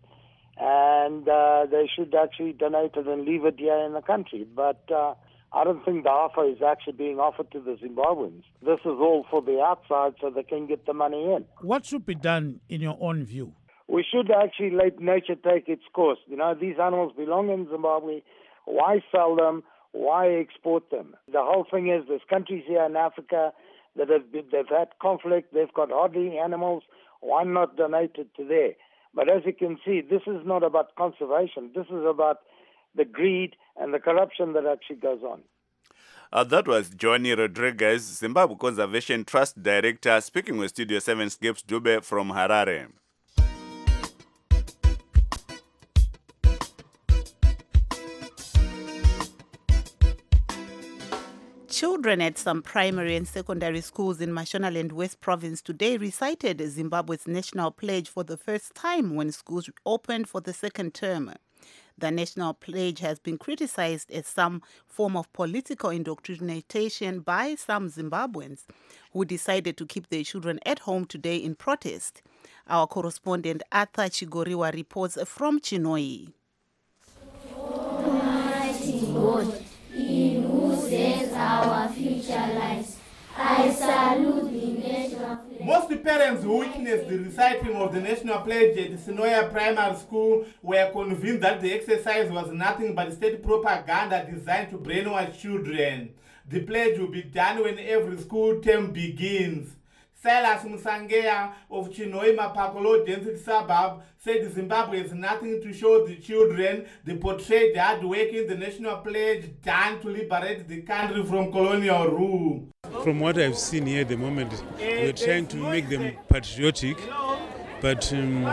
Speaker 1: and uh, they should actually donate it and leave it here in the country. But uh, I don't think the offer is actually being offered to the Zimbabweans. This is all for the outside so they can get the money in.
Speaker 7: What should be done in your own view?
Speaker 1: We should actually let nature take its course. You know, these animals belong in Zimbabwe. Why sell them? Why export them? The whole thing is there's countries here in Africa that have been, they've had conflict, they've got hardly animals. Why not donate it to there? But as you can see, this is not about conservation. This is about the greed and the corruption that actually goes on.
Speaker 2: Uh, that was Johnny Rodriguez, Zimbabwe Conservation Trust Director, speaking with Studio seven's Gibbs Dube from Harare.
Speaker 20: Children at some primary and secondary schools in Mashonaland West Province today recited Zimbabwe's national pledge for the first time when schools opened for the second term. The national pledge has been criticized as some form of political indoctrination by some Zimbabweans who decided to keep their children at home today in protest. Our correspondent Arthur Chigoriwa reports from Chinoi.
Speaker 9: Almighty God, in whose hands our future lies, I salute the national flag.
Speaker 12: Most parents who witnessed the reciting of the national pledge at Sinoya Primary School were convinced that the exercise was nothing but state propaganda designed to brainwash children. The pledge will be done when every school term begins. Silas Musangeya of Chinoi Mapakolo density suburb said Zimbabwe has nothing to show the children. They portrayed hard work in the national pledge done to liberate the country from colonial rule.
Speaker 5: From what I've seen here at the moment, we're trying to make them patriotic, but um,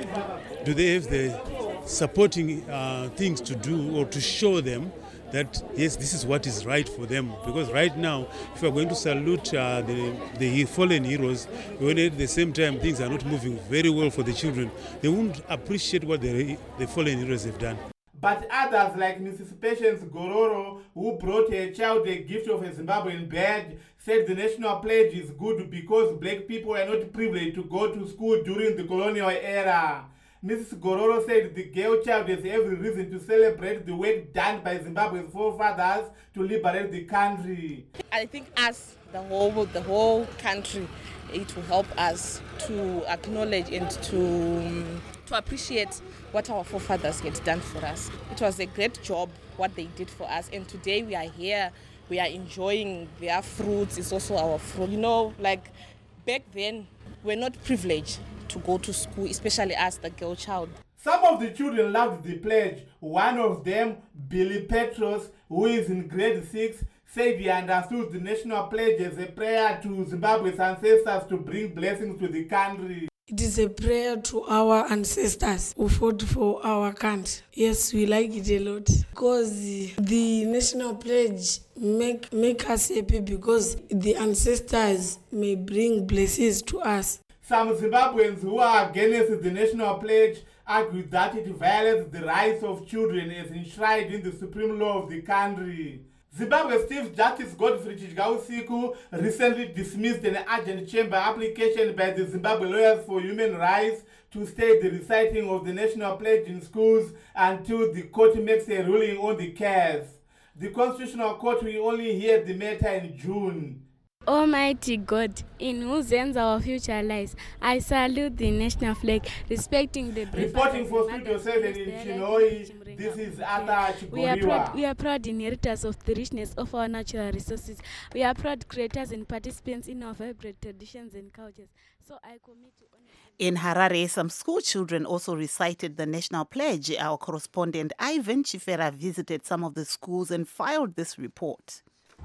Speaker 5: do they have the supporting uh, things to do or to show them that yes, this is what is right for them? Because right now, if we're going to salute uh, the, the fallen heroes, when at the same time things are not moving very well for the children, they won't appreciate what the, the fallen heroes have done.
Speaker 12: But others like Missus Patience Gororo, who brought her child a gift of a Zimbabwean badge, said the national pledge is good because black people are not privileged to go to school during the colonial era. Missus Gororo said the girl child has every reason to celebrate the work done by Zimbabwe's forefathers to liberate the country.
Speaker 8: I think us, the whole, the whole country, it will help us to acknowledge and to, um, to appreciate what our forefathers had done for us. It was a great job what they did for us, and today we are here, we are enjoying their fruits. It's also our fruit. You know, like back then, we're not privileged to go to school, especially us, the girl child.
Speaker 12: Some of the children loved the pledge. One of them, Billy Petros, who is in grade six, said he understood the national pledge as a prayer to Zimbabwe's ancestors to bring blessings to the country.
Speaker 10: It is a prayer to our ancestors who fought for our country. Yes, we like it a lot because the national pledge make make us happy because the ancestors may bring blessings to us.
Speaker 12: Some Zimbabweans who are against the national pledge argue that it violates the rights of children as enshrined in the supreme law of the country. Zimbabwe's Chief Justice Godfrey Chigausiku recently dismissed an urgent chamber application by the Zimbabwe Lawyers for Human Rights to stay the reciting of the national pledge in schools until the court makes a ruling on the case. The Constitutional Court will only hear the matter in June.
Speaker 24: Almighty God, in whose hands our future lies, I salute the national flag, respecting the brave.
Speaker 12: Reporting for Studio seven in Chinoi, this is Arthur Chigoriwa.
Speaker 24: We are proud, we are proud inheritors of the richness of our natural resources. We are proud creators and participants in our vibrant traditions and cultures. So I commit to honor.
Speaker 20: In Harare, some school children also recited the national pledge. Our correspondent Ivan Chifera visited some of the schools and filed this report.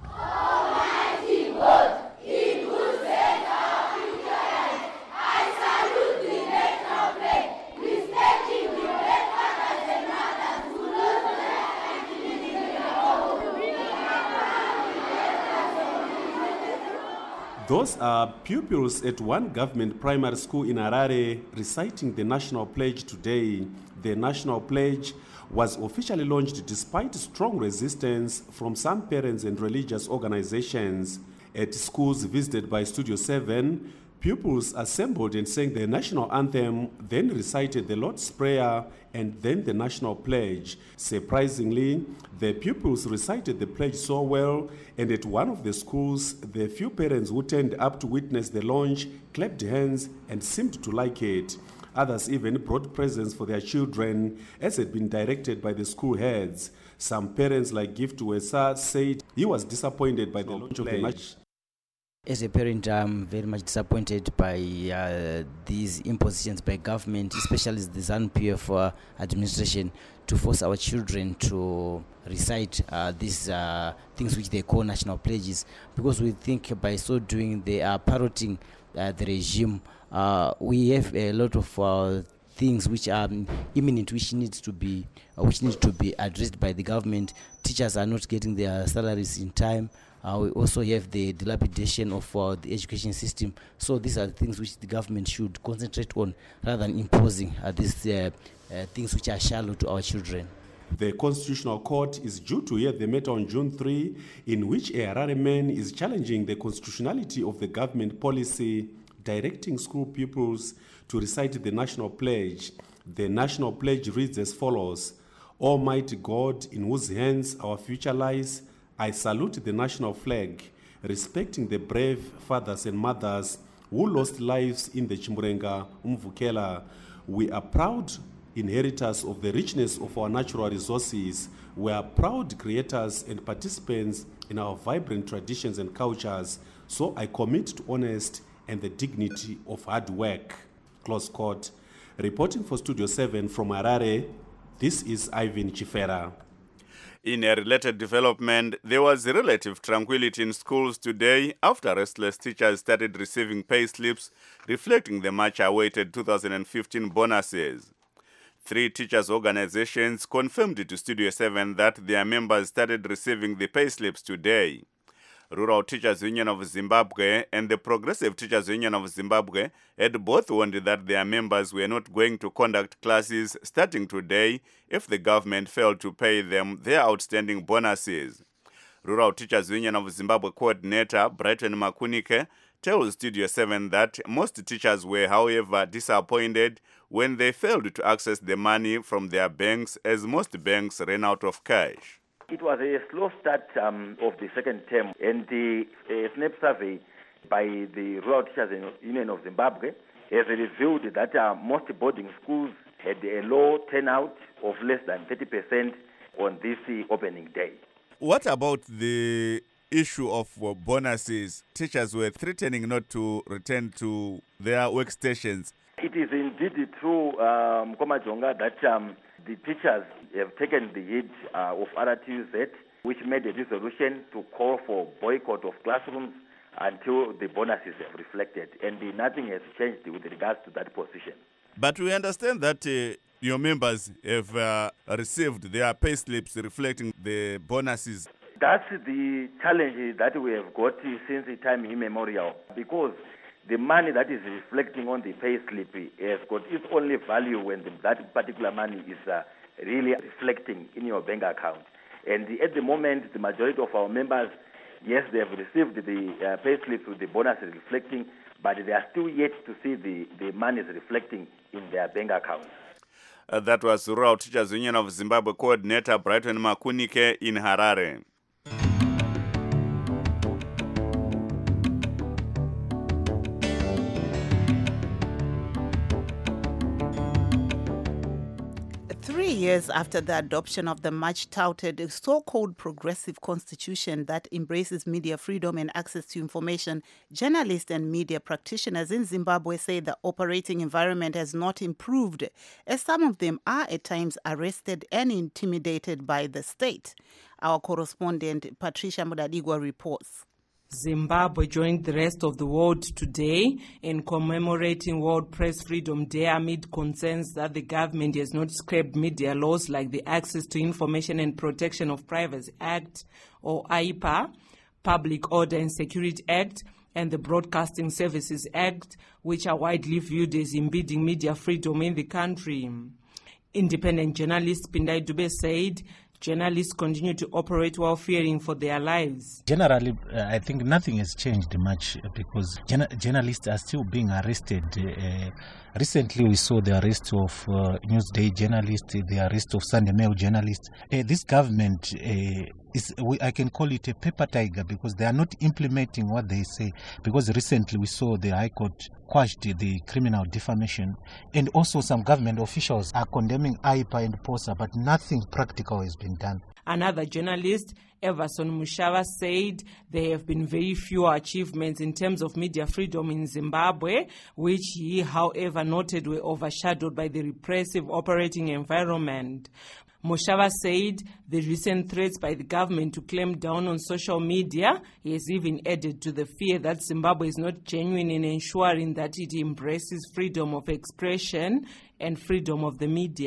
Speaker 9: Almighty God, in whose hands our future lies, I salute the national flag, respecting the great fathers and mothers who lost their lives in the
Speaker 25: Those are pupils at one government primary school in Harare reciting the national pledge today. The national pledge was officially launched despite strong resistance from some parents and religious organizations. At schools visited by Studio seven, pupils assembled and sang the national anthem, then recited the Lord's Prayer and then the national pledge. Surprisingly, the pupils recited the pledge so well, and at one of the schools, the few parents who turned up to witness the launch clapped hands and seemed to like it. Others even brought presents for their children, as had been directed by the school heads. Some parents, like Gift Wesa, said he was disappointed by the launch of the match.
Speaker 26: As a parent, I'm very much disappointed by uh, these impositions by government, especially the ZANU-P F uh, administration, to force our children to recite uh, these uh, things which they call national pledges, because we think by so doing they are parroting uh, the regime. Uh, we have a lot of uh, things which are imminent, which needs to be, uh, which need to be addressed by the government. Teachers are not getting their salaries in time. Uh, we also have the dilapidation of uh, the education system. So these are the things which the government should concentrate on rather than imposing uh, these uh, uh, things which are shallow to our children.
Speaker 25: The Constitutional Court is due to hear the matter on June third, in which a Harare man is challenging the constitutionality of the government policy directing school pupils to recite the National Pledge. The National Pledge reads as follows: Almighty God, in whose hands our future lies, I salute the national flag, respecting the brave fathers and mothers who lost lives in the Chimurenga Umvukela. We are proud inheritors of the richness of our natural resources. We are proud creators and participants in our vibrant traditions and cultures. So I commit to honest and the dignity of hard work. Close quote. Reporting for Studio seven from Harare, this is Ivan Chifera.
Speaker 2: In a related development, there was relative tranquility in schools today after restless teachers started receiving pay slips reflecting the much-awaited two thousand fifteen bonuses. Three teachers' organizations confirmed to Studio seven that their members started receiving the pay slips today. Rural Teachers Union of Zimbabwe and the Progressive Teachers Union of Zimbabwe had both warned that their members were not going to conduct classes starting today if the government failed to pay them their outstanding bonuses. Rural Teachers Union of Zimbabwe coordinator Brighton Makunike tells Studio seven that most teachers were, however, disappointed when they failed to access the money from their banks, as most banks ran out of cash.
Speaker 11: It was a slow start um, of the second term, and the uh, SNAP survey by the Rural Teachers Union of Zimbabwe has revealed that uh, most boarding schools had a low turnout of less than thirty percent on this uh, opening day.
Speaker 2: What about the issue of uh, bonuses? Teachers were threatening not to return to their workstations.
Speaker 11: It is indeed true, um, Komajonga, that um, the teachers have taken the head uh, of R T U Z, which made a resolution to call for boycott of classrooms until the bonuses have reflected, and uh, nothing has changed with regards to that position.
Speaker 2: But we understand that uh, your members have uh, received their pay slips reflecting the bonuses.
Speaker 11: That's the challenge that we have got since the time immemorial, because the money that is reflecting on the pay slip has got its only value when the, that particular money is uh, really reflecting in your bank account. And the, at the moment, the majority of our members, yes, they have received the uh, pay slips with the bonuses reflecting, but they are still yet to see the, the money reflecting in their bank accounts.
Speaker 2: Uh, that was Rural Teachers Union of Zimbabwe coordinator Brighton Makunike in Harare.
Speaker 20: Three years after the adoption of the much-touted so-called progressive constitution that embraces media freedom and access to information, journalists and media practitioners in Zimbabwe say the operating environment has not improved, as some of them are at times arrested and intimidated by the state. Our correspondent Patricia Mudadigwa reports.
Speaker 13: Zimbabwe joined the rest of the world today in commemorating World Press Freedom Day amid concerns that the government has not scrapped media laws like the Access to Information and Protection of Privacy Act, or A I P A, Public Order and Security Act, and the Broadcasting Services Act, which are widely viewed as impeding media freedom in the country. Independent journalist Pindai Dube said journalists continue to operate while fearing for their lives.
Speaker 6: Generally, uh, I think nothing has changed much because gen- journalists are still being arrested. Uh, recently, we saw the arrest of uh, Newsday journalists, the arrest of Sunday Mail journalists. Uh, this government uh, is, we, I can call it a paper tiger because they are not implementing what they say. Because recently, we saw the High Court quashed the criminal defamation, and also some government officials are condemning A I P A and POSA, but nothing practical has been done.
Speaker 13: Another journalist, Everson Mushava, said there have been very few achievements in terms of media freedom in Zimbabwe, which he, however, noted were overshadowed by the repressive operating environment. Mushava said the recent threats by the government to clamp down on social media has even added to the fear that Zimbabwe is not genuine in ensuring that it embraces freedom of expression and freedom of the media.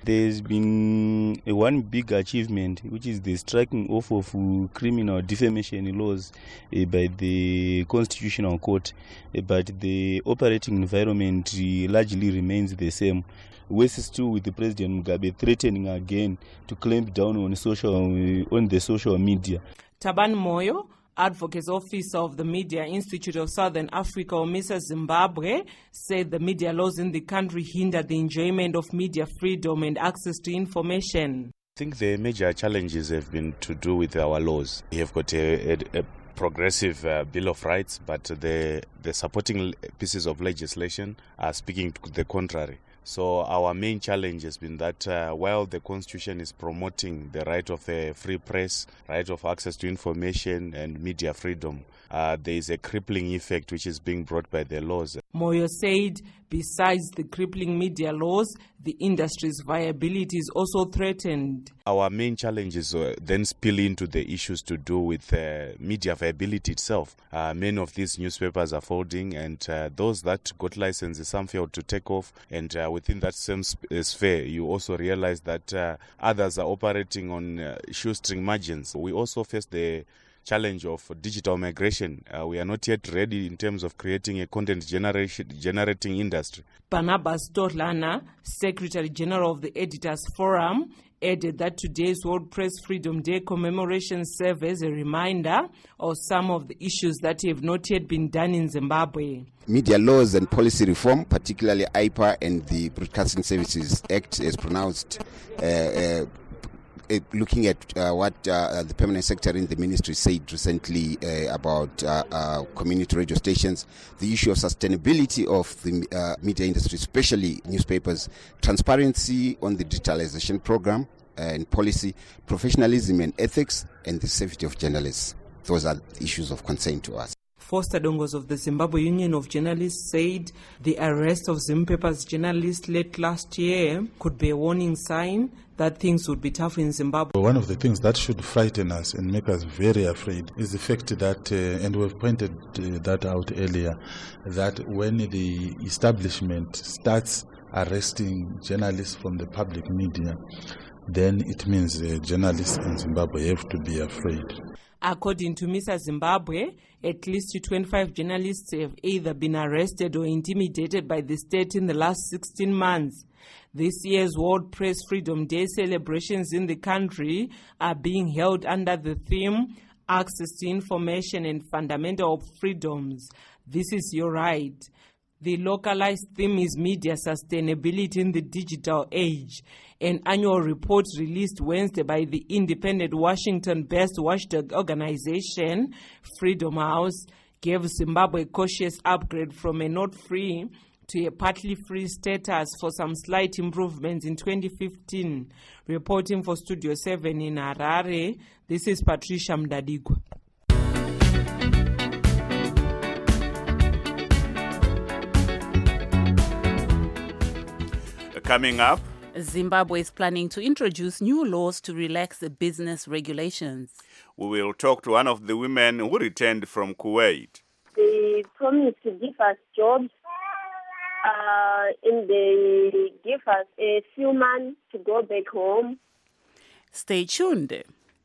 Speaker 3: There's been a one big achievement, which is the striking off of uh, criminal defamation laws uh, by the Constitutional Court, uh, but the operating environment uh, largely remains the same. West too, with the President Mugabe threatening again to clamp down on social uh, on the social media.
Speaker 13: Taban Moyo, Advocates Officer of the Media Institute of Southern Africa, OMISA Zimbabwe, said the media laws in the country hinder the enjoyment of media freedom and access to information.
Speaker 14: I think the major challenges have been to do with our laws. We have got a, a, a progressive uh, Bill of Rights, but the, the supporting pieces of legislation are speaking to the contrary. So our main challenge has been that uh, while the Constitution is promoting the right of a free press, right of access to information and media freedom, uh, there is a crippling effect which is being brought by the laws.
Speaker 13: Moyo said besides the crippling media laws, the industry's viability is also threatened.
Speaker 14: Our main challenges uh, then spill into the issues to do with uh, media viability itself. Uh, many of these newspapers are folding, and uh, those that got licenses, some failed to take off, and uh, within that same sp- sphere, you also realize that uh, others are operating on uh, shoestring margins. We also face the challenge of digital migration. Uh, we are not yet ready in terms of creating a content generation, generating industry.
Speaker 13: Barnabas Torlana, Secretary General of the Editors Forum, added that today's World Press Freedom Day commemoration serves as a reminder of some of the issues that have not yet been done in Zimbabwe.
Speaker 15: Media laws and policy reform, particularly I P A and the Broadcasting Services Act, as pronounced, uh, uh, looking at uh, what uh, the permanent secretary in the ministry said recently uh, about uh, uh, community radio stations, the issue of sustainability of the uh, media industry, especially newspapers, transparency on the digitalization program and policy, professionalism and ethics, and the safety of journalists. Those are issues of concern to us.
Speaker 13: Foster Dongos of the Zimbabwe Union of Journalists said the arrest of Zimpaper's journalist late last year could be a warning sign that things would be tough in Zimbabwe.
Speaker 16: One of the things that should frighten us and make us very afraid is the fact that, uh, and we've pointed uh, that out earlier, that when the establishment starts arresting journalists from the public media, then it means uh, journalists in Zimbabwe have to be afraid.
Speaker 13: According to Mister Zimbabwe, at least twenty-five journalists have either been arrested or intimidated by the state in the last sixteen months. This year's World Press Freedom Day celebrations in the country are being held under the theme, Access to Information and Fundamental Freedoms. This is your right. The localized theme is Media Sustainability in the Digital Age. An annual report released Wednesday by the independent Washington-based watchdog organization, Freedom House, gave Zimbabwe a cautious upgrade from a not-free to a partly free status for some slight improvements in twenty fifteen. Reporting for Studio seven in Harare, this is Patricia Mdadigwa.
Speaker 2: Coming up,
Speaker 20: Zimbabwe is planning to introduce new laws to relax the business regulations.
Speaker 2: We will talk to one of the women who returned from Kuwait.
Speaker 19: They promised to give us jobs uh, and they give us a few months to go back home.
Speaker 20: Stay tuned.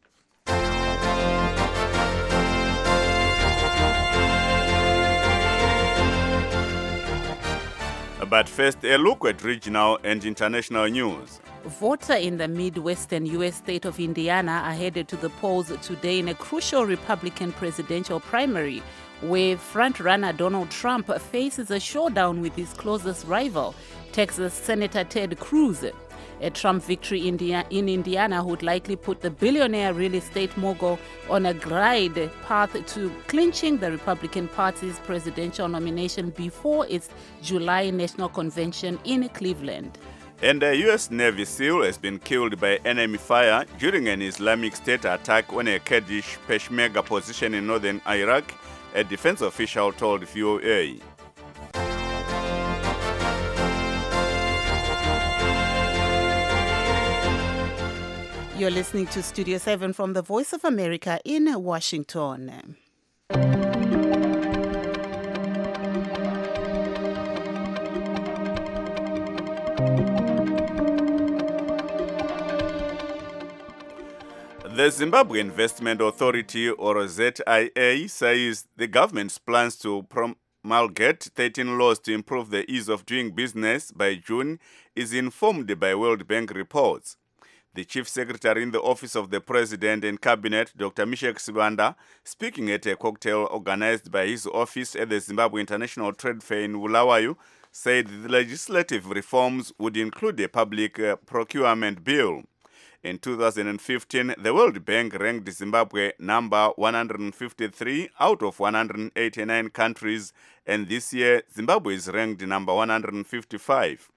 Speaker 2: But first, a look at regional and international news.
Speaker 20: Voters in the Midwestern U S state of Indiana are headed to the polls today in a crucial Republican presidential primary where frontrunner Donald Trump faces a showdown with his closest rival, Texas Senator Ted Cruz. A Trump victory in Indiana would likely put the billionaire real estate mogul on a glide path to clinching the Republican Party's presidential nomination before its July National Convention in Cleveland.
Speaker 2: And a U S Navy SEAL has been killed by enemy fire during an Islamic State attack on a Kurdish Peshmerga position in northern Iraq, a defense official told V O A.
Speaker 20: You're listening to Studio seven from the Voice of America in Washington.
Speaker 2: The Zimbabwe Investment Authority, or Z I A, says the government's plans to promulgate thirteen laws to improve the ease of doing business by June is informed by World Bank reports. The Chief Secretary in the Office of the President and Cabinet, Doctor Mishek Sibanda, speaking at a cocktail organized by his office at the Zimbabwe International Trade Fair in Bulawayo, said the legislative reforms would include a public uh, procurement bill. In two thousand fifteen, the World Bank ranked Zimbabwe number one hundred fifty-three out of one hundred eighty-nine countries, and this year Zimbabwe is ranked number one hundred fifty-five.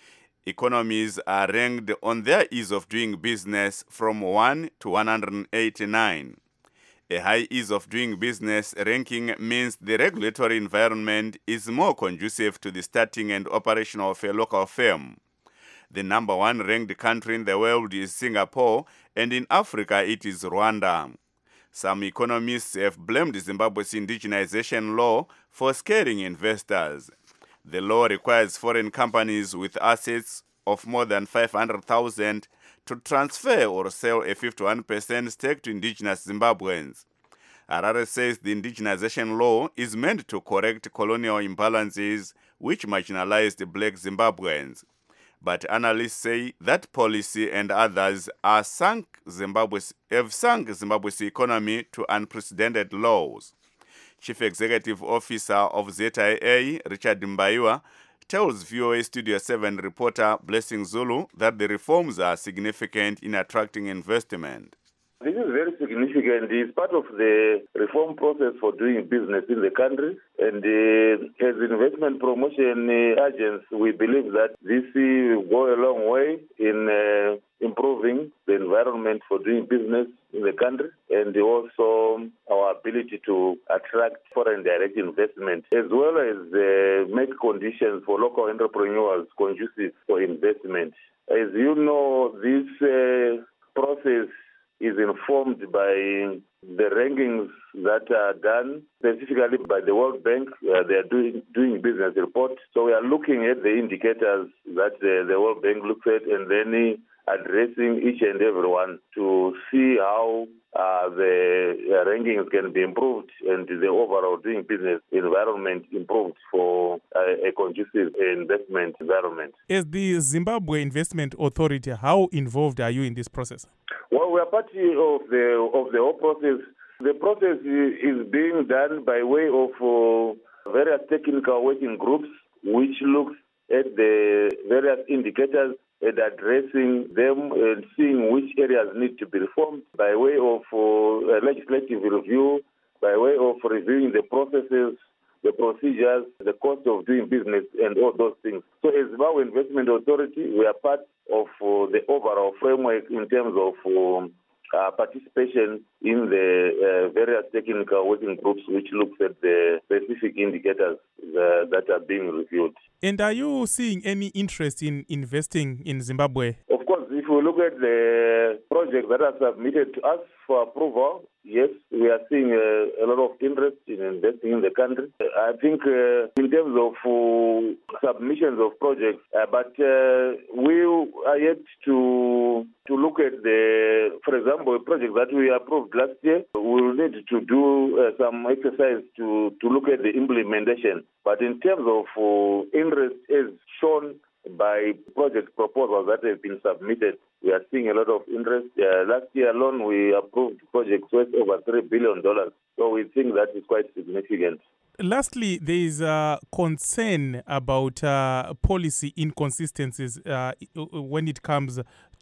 Speaker 2: Economies are ranked on their ease of doing business from one to one hundred eighty-nine. A high ease of doing business ranking means the regulatory environment is more conducive to the starting and operation of a local firm. The number one ranked country in the world is Singapore, and in Africa it is Rwanda. Some economists have blamed Zimbabwe's indigenization law for scaring investors. The law requires foreign companies with assets of more than five hundred thousand to transfer or sell a fifty-one percent stake to indigenous Zimbabweans. Harare says the indigenization law is meant to correct colonial imbalances which marginalized black Zimbabweans. But analysts say that policy and others are sunk Zimbabwe's, have sunk Zimbabwe's economy to unprecedented lows. Chief Executive Officer of Z I A, Richard Mbaiwa, tells V O A Studio seven reporter Blessing Zulu that the reforms are significant in attracting investment.
Speaker 4: This is very significant. It's part of the reform process for doing business in the country. And uh, as investment promotion uh, agents, we believe that this will go a long way in uh, improving the environment for doing business in the country, and also our ability to attract foreign direct investment, as well as uh, make conditions for local entrepreneurs conducive for investment. As you know, this uh, process is informed by the rankings that are done specifically by the World Bank. Uh, they are doing doing business reports. So we are looking at the indicators that the, the World Bank looks at, and then addressing each and every one to see how uh, the uh, rankings can be improved and the overall doing business environment improved for uh, a conducive investment environment.
Speaker 17: As the Zimbabwe Investment Authority, how involved are you in this process?
Speaker 4: Well, we are part of the of the whole process. The process is being done by way of uh, various technical working groups, which looks at the various indicators and addressing them and seeing which areas need to be reformed by way of uh, legislative review, by way of reviewing the processes, the procedures, the cost of doing business, and all those things. So as Zimbabwe Investment Authority, we are part of uh, the overall framework in terms of um, uh, participation in the uh, various technical working groups which looks at the specific indicators uh, that are being reviewed.
Speaker 17: And are you seeing any interest in investing in Zimbabwe?
Speaker 4: Of course, if we look at the projects that are submitted to us for approval, yes, we are seeing a, a lot of interest in investing in the country. I think uh, in terms of uh, submissions of projects, uh, but uh, we are yet to to look at the, for example, a project that we approved last year. We will need to do uh, some exercise to, to look at the implementation. But in terms of uh, interest as shown by project proposals that have been submitted, we are seeing a lot of interest. Uh, last year alone, we approved projects worth over three billion dollars. So we think that is quite significant.
Speaker 17: Lastly, there is a concern about uh, policy inconsistencies uh, when it comes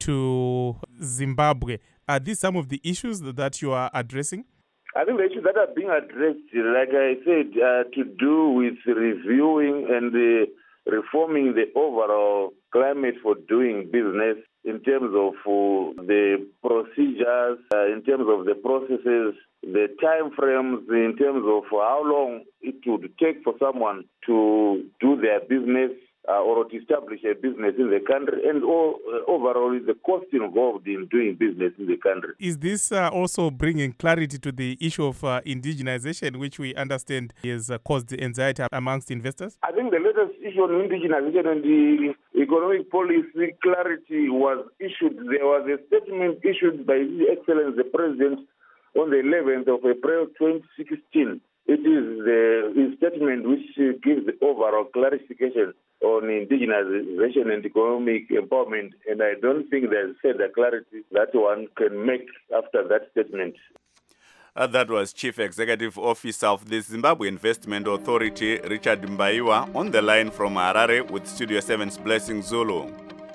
Speaker 17: to Zimbabwe. Are these some of the issues that you are addressing?
Speaker 4: I think the issues that are being addressed, like I said, uh, to do with reviewing and uh, reforming the overall climate for doing business in terms of uh, the procedures, uh, in terms of the processes, the time frames, in terms of how long it would take for someone to do their business uh, or to establish a business in the country, and all, uh, overall the cost involved in doing business in the country.
Speaker 17: Is this uh, also bringing clarity to the issue of uh, indigenization, which we understand has uh, caused anxiety amongst investors?
Speaker 4: I think the latest issue on indigenization and the economic policy clarity was issued. There was a statement issued by His Excellency the President on the eleventh of April twenty sixteen. It is the statement which gives the overall clarification on indigenization and economic empowerment, and I don't think there's further clarity that one can make after that statement.
Speaker 2: Uh, that was Chief Executive Officer of the Zimbabwe Investment Authority, Richard Mbaiwa, on the line from Harare with Studio seven's Blessing Zulu.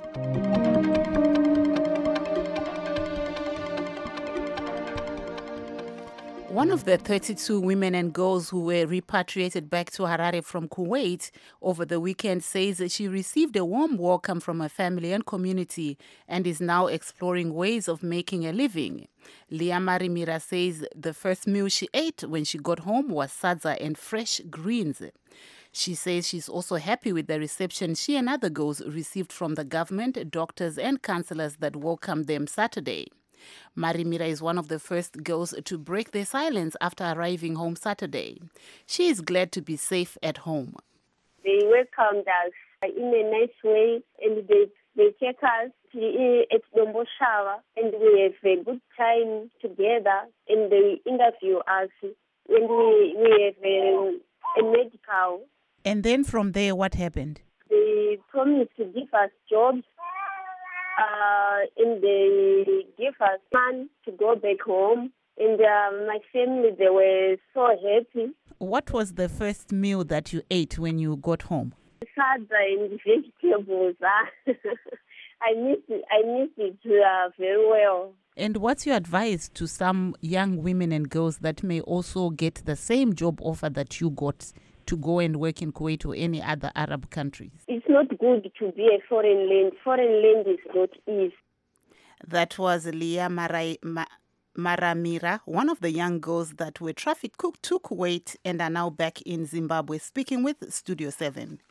Speaker 20: One of the thirty-two women and girls who were repatriated back to Harare from Kuwait over the weekend says that she received a warm welcome from her family and community and is now exploring ways of making a living. Leah Marimira says the first meal she ate when she got home was sadza and fresh greens. She says she's also happy with the reception she and other girls received from the government, doctors and counsellors that welcomed them Saturday. Marimira is one of the first girls to break their silence after arriving home Saturday. She is glad to be safe at home.
Speaker 19: They welcomed us in a nice way, and they, they take us to, at Dombo Shower, and we have a good time together, and they interview us, and we, we have a, a medical.
Speaker 20: And then from there, what happened?
Speaker 19: They promised to give us jobs. Uh, and they give us money to go back home. And uh, my family, they were so happy.
Speaker 20: What was the first meal that you ate when you got home?
Speaker 19: Sadza and vegetables. I missed it, I missed it uh, very well.
Speaker 20: And what's your advice to some young women and girls that may also get the same job offer that you got to go and work in Kuwait or any other Arab countries?
Speaker 19: It's not good to be a foreign land. Foreign land is not easy.
Speaker 20: That was Leah Marai, Ma, Maramira, one of the young girls that were trafficked to Kuwait and are now back in Zimbabwe, speaking with Studio seven.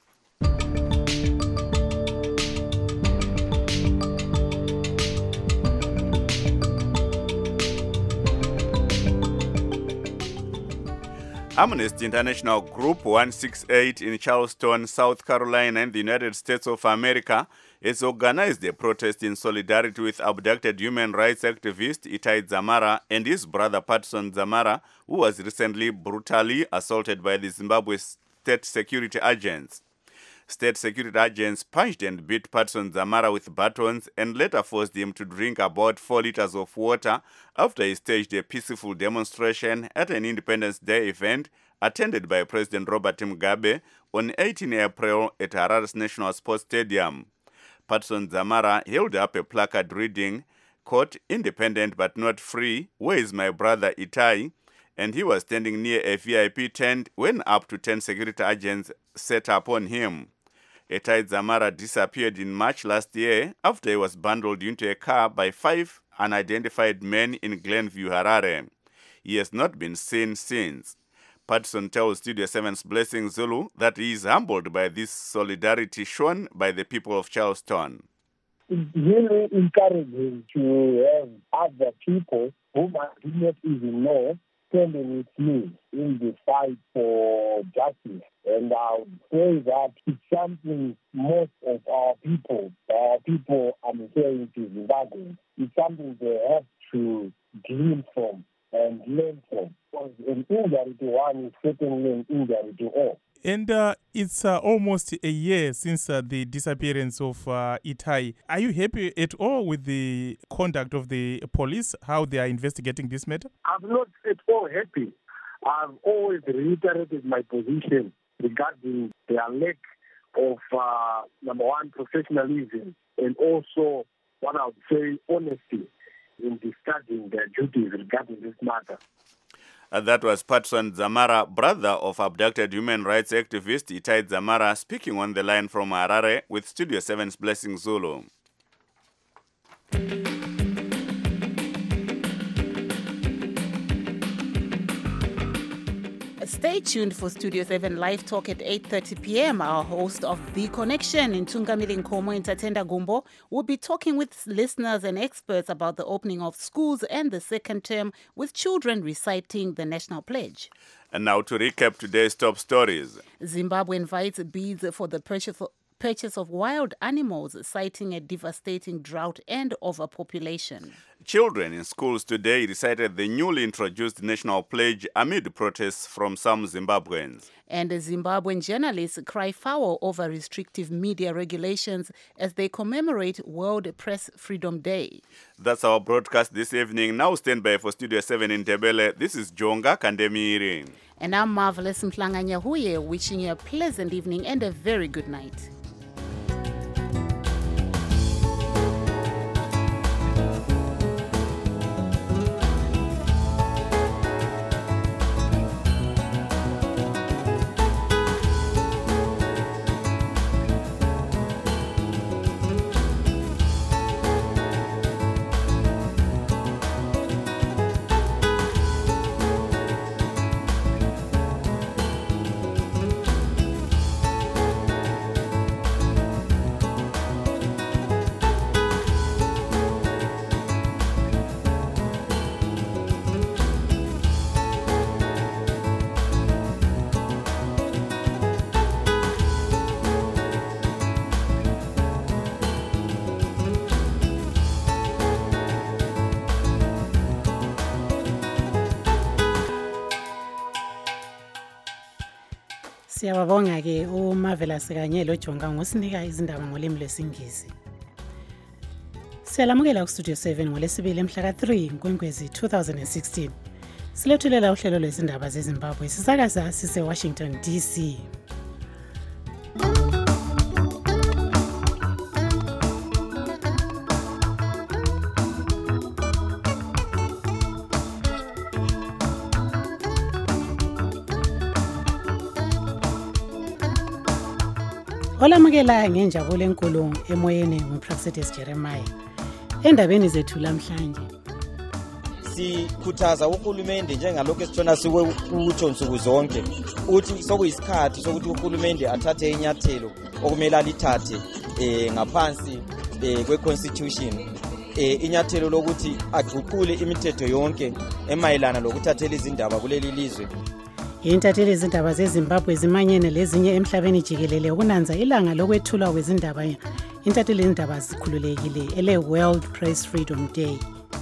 Speaker 2: Amnesty International Group one sixty-eight in Charleston, South Carolina, in the United States of America has organized a protest in solidarity with abducted human rights activist Itai Dzamara and his brother Patson Dzamara, who was recently brutally assaulted by the Zimbabwe state security agents. State security agents punched and beat Patson Dzamara with batons and later forced him to drink about four liters of water after he staged a peaceful demonstration at an Independence Day event attended by President Robert Mugabe on the eighteenth of April at Harare's National Sports Stadium. Patson Dzamara held up a placard reading, quote, "Independent but not free, where is my brother Itai?" And he was standing near a V I P tent when up to ten security agents set upon him. Itai Dzamara disappeared in March last year after he was bundled into a car by five unidentified men in Glenview, Harare. He has not been seen since. Patson tells Studio seven's Blessing Zulu that he is humbled by this solidarity shown by the people of Charleston.
Speaker 1: It's really encouraging to have other people whom I do not even know standing with me in the fight for justice. And I would say that it's something most of our people, our people I'm referring to Zimbabwe, it's something they have to glean from and learn from. Because an injury to one is certainly an injury to all.
Speaker 17: And uh, it's uh, almost a year since uh, the disappearance of uh, Itai. Are you happy at all with the conduct of the police, how they are investigating this matter?
Speaker 1: I'm not at all happy. I've always reiterated my position regarding their lack of, uh, number one, professionalism, and also what I would say, honesty in discharging their duties regarding this matter.
Speaker 2: Uh, that was Patson Dzamara, brother of abducted human rights activist Itai Dzamara, speaking on the line from Harare with Studio seven's Blessing Zulu.
Speaker 20: Stay tuned for Studio seven Live Talk at eight thirty p.m. Our host of The Connection, Ntungamili Nkomo Ntatenda Gumbo, will be talking with listeners and experts about the opening of schools and the second term, with children reciting the national pledge.
Speaker 2: And now to recap today's top stories.
Speaker 20: Zimbabwe invites bids for the purchase of purchase of wild animals, citing a devastating drought and overpopulation.
Speaker 2: Children in schools today recited the newly introduced national pledge amid protests from some Zimbabweans.
Speaker 20: And Zimbabwean journalists cry foul over restrictive media regulations as they commemorate World Press Freedom Day.
Speaker 2: That's our broadcast this evening. Now stand by for Studio seven in Ndebele. This is Jonga Kandemiri.
Speaker 20: And I'm Marvelous Mhlanga Nyahuye, wishing you a pleasant evening and a very good night.
Speaker 5: Siyababonga ke uMarvelous kanye loJonga ngosinika izindaba ngolimi lwesingisi. Siyalamukela ku Studio seven ngolesibili mhla ka three Nkwenkwezi two thousand sixteen. Silethulela uhlelo lwezindaba zeZimbabwe sisakaza sise Washington D C. Olamukela ngenjabulo enkulu emoyeni nguPraxedes Jeremiah. Endabeni zethu lamhlanje
Speaker 7: sikhuthaza uhulumende njengalokho esithona sikutsho nsuku zonke uthi sokuyisikhathi sokuthi uhulumende athathe inyathelo okumele alithathe eh ngaphansi eh kweconstitution eh inyathelo lokuthi aguqule imithetho yonke emayelana lokuthathela izindaba kuleli lizwe.
Speaker 5: Intatheli izindaba zeZimbabwe zimanyene lezinye emhlabeni jikelele ukunanza ilanga lokwethulwa kwezindaba. Intatheli izindaba zikhululekile ele World Press Freedom Day.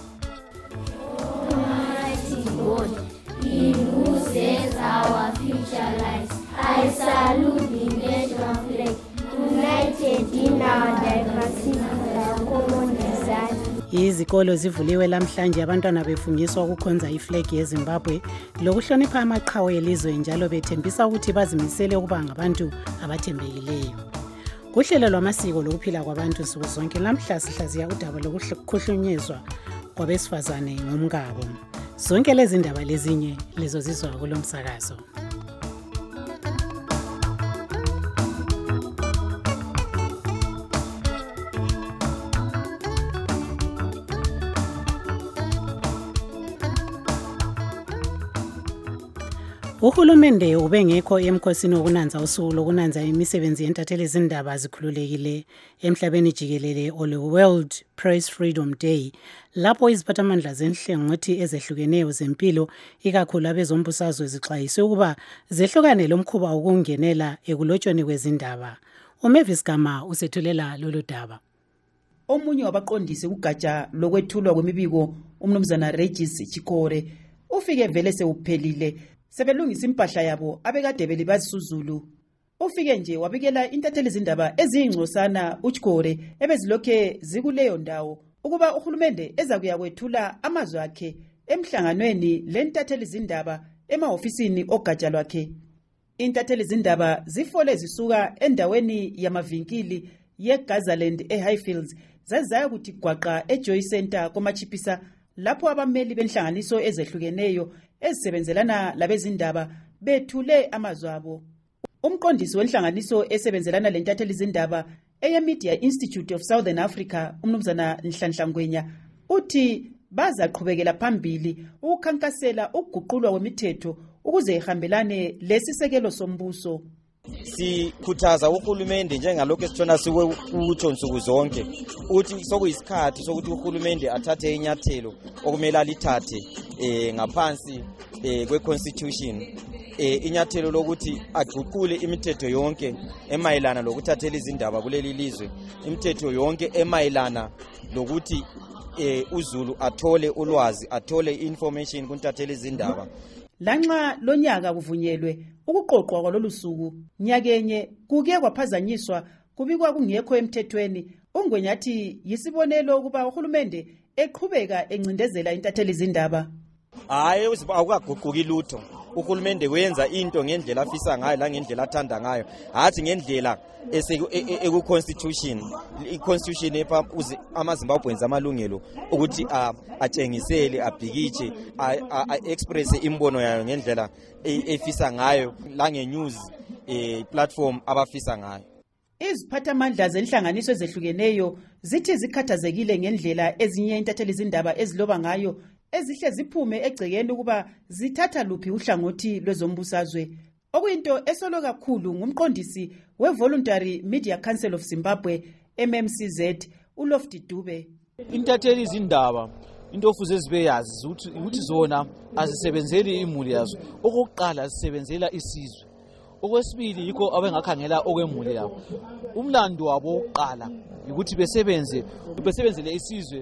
Speaker 9: Almighty God, He who saves our future lives. I salute the national flag, united in our diversity, our common desire.
Speaker 5: Izikolo zivuliwe lamhlanje abantwana befungiswa ukukhonza iflag yeZimbabwe lokuhlonipha amaqhawe elizwe njalo bethembisa ukuthi bazimisele ukuba ngabantu abathembekileyo. Kuhlelo lwamasiko lokuphila kwabantu nsuku zonke lamhla sihlaziya udaba lokukhuhlunyezwa kwabesifazane ngomngabo. Zonke lezi ndaba lezinye lezo zizwa kulomsakazo. Uhulumende ubengekho emkhosini wokunanza usuku lokunanza imisebenzi yentatheli izindaba zikhululekile emhlabeni jikelele ole World Press Freedom Day lapho iziphathamandla zenhlengothi ezehlukeneyo zempilo ikakhulu abezombusazwe zixwayiswe ukuba zehlukane lomkhuba wokungenela ekulotshweni kwezindaba. uMavis Gama usethulela lolu daba.
Speaker 18: Omunye wabaqondisi kugatsha lokwethulwa kwemibiko umnumzana Regis Chikore ufike vele sewuphelile sebelungisa impahla yabo abekade belibazisuzulu. Ufike nje wabikela intatheli izindaba ezingcosana uChikore ebezilokhe zikuleyo ndawo ukuba uhulumende eza kuyakwethula amazwi akhe emhlanganweni lentatheli izindaba emahofisini ogatsha lwakhe. Intatheli izindaba zifole zisuka endaweni yamavinkili yeGazaland eHighfields zazaya kuthi gwaqa eJoy Center komachipisa lapho abameli benhlanganiso ezehlukeneyo ezisebenzelana labezindaba bethule amazwi abo. Umqondisi wenhlanganiso esebenzelana lentatheli izindaba eyeMedia Institute of Southern Africa umnumzana Nhlanhla Ngwenya uthi bazaqhubekela phambili ukukhankasela ukuguqulwa kwemithetho ukuze ihambelane lesisekelo sombuso.
Speaker 7: Sikhuthaza uhulumende njengalokho esithona sikutsho nsuku zonke uthi sokuyisikhathi sokuthi uhulumende athathe inyathelo okumele alithathe eh ngaphansi eh kweconstitution eh inyathelo lokuthi aguqule imithetho yonke emayelana lokuthathela izindaba kuleli lizwe, imithetho yonke emayelana lokuthi eh uZulu athole ulwazi, athole information kuntathela izindaba.
Speaker 18: Lanxa lonyaka kuvunyelwe ukuqoqwa kwalolu suku, nyakenye kuke kwaphazanyiswa kubikwa kungekho emthethweni. Ungwenyathi yisibonelo ukuba uhulumende eqhubeka encindezela intatheli izindaba.
Speaker 7: Hayi akukaguquki lutho. Uhulumende wenza into ngendlela afisa ngayo la ngendlela athanda ngayo, hathi ngendlela eku constitution. I constitution epha amaZimbabweans amalungelo ukuthi atshengisele, abhikitshe, express imbono yayo ngendlela efisa ngayo la ngenews platform abafisa ngayo.
Speaker 18: Iziphathamandla zenhlanganiso ezehlukeneyo zithi zikhathazekile ngendlela ezinye intatheli izindaba eziloba ngayo ezihle ziphume egcekeni ukuba zithatha luphi uhlangothi lwezombusazwe. Okuyinto esolo kakhulu ngumqondisi we-Voluntary Media Council of Zimbabwe, M M C Z, uLofty Dube.
Speaker 8: Intatheli izindaba into ofuze zibe yazi ukuthi zona azisebenzeli imuli yazo. Okokuqala zisebenzela isizwe. Okwesibili yikho abengakhangela okwemuli yabo. Umlando wabo oqala ukuthi besebenze besebenzele isizwe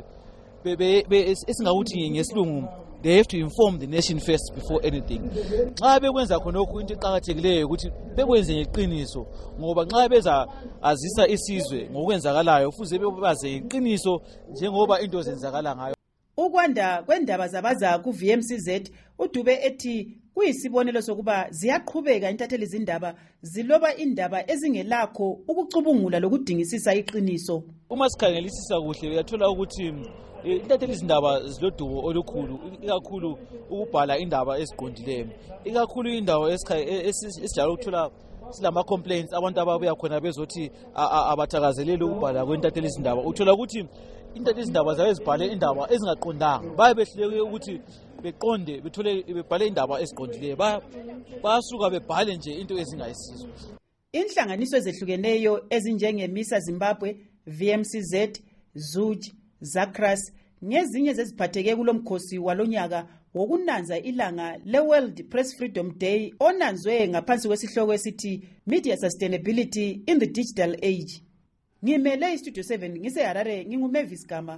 Speaker 8: esingawuthi ngesilungu, they have to inform the nation first before anything. Nxa bekwenza khonokho into eqhakathekileyo ukuthi bekwenze ngeqiniso, ngoba nxa beza azisa isizwe ngokwenzakalayo fuze bebaze iqiniso njengoba into zenzakala ngayo.
Speaker 18: Ukwanda kwendaba zabaza ku V M C Z, uDube ethi kuyisibonelo sokuba ziyaqhubeka intatheli izindaba ziloba indaba ezingelakho ukucubungula lokudingisisa iqiniso.
Speaker 8: Uma sikhangelisisa kuhle uyathola ukuthi intatheli izindaba zilodumo olukhulu, ikakhulu ukubhala indaba eziqondileyo, ikakhulu indaba esijalo ukuthola silama complaints abantu ababuya khona bezothi abathakazeleli ukubhala kwentatheli izindaba. Uthola ukuthi intatheli izindaba zabe zibhale indaba ezingaqondanga, baye behluleke ukuthi beqonde bethole bebhale indaba eziqondileyo, bayasuka bebhale nje into ezingayisizo.
Speaker 18: Inhlanganiso ezehlukeneyo ezinjenge Misa Zimbabwe, V M C Z, Zuj, Zakras ngezinye zeziphatheke kulomkhosi walonyaka wokunanza ilanga le-World Press Freedom Day onanzwe ngaphansi kwesihloko esithi Media Sustainability in the Digital Age. Ngimele iStudio seven ngiseHarare, nginguMavis Gama.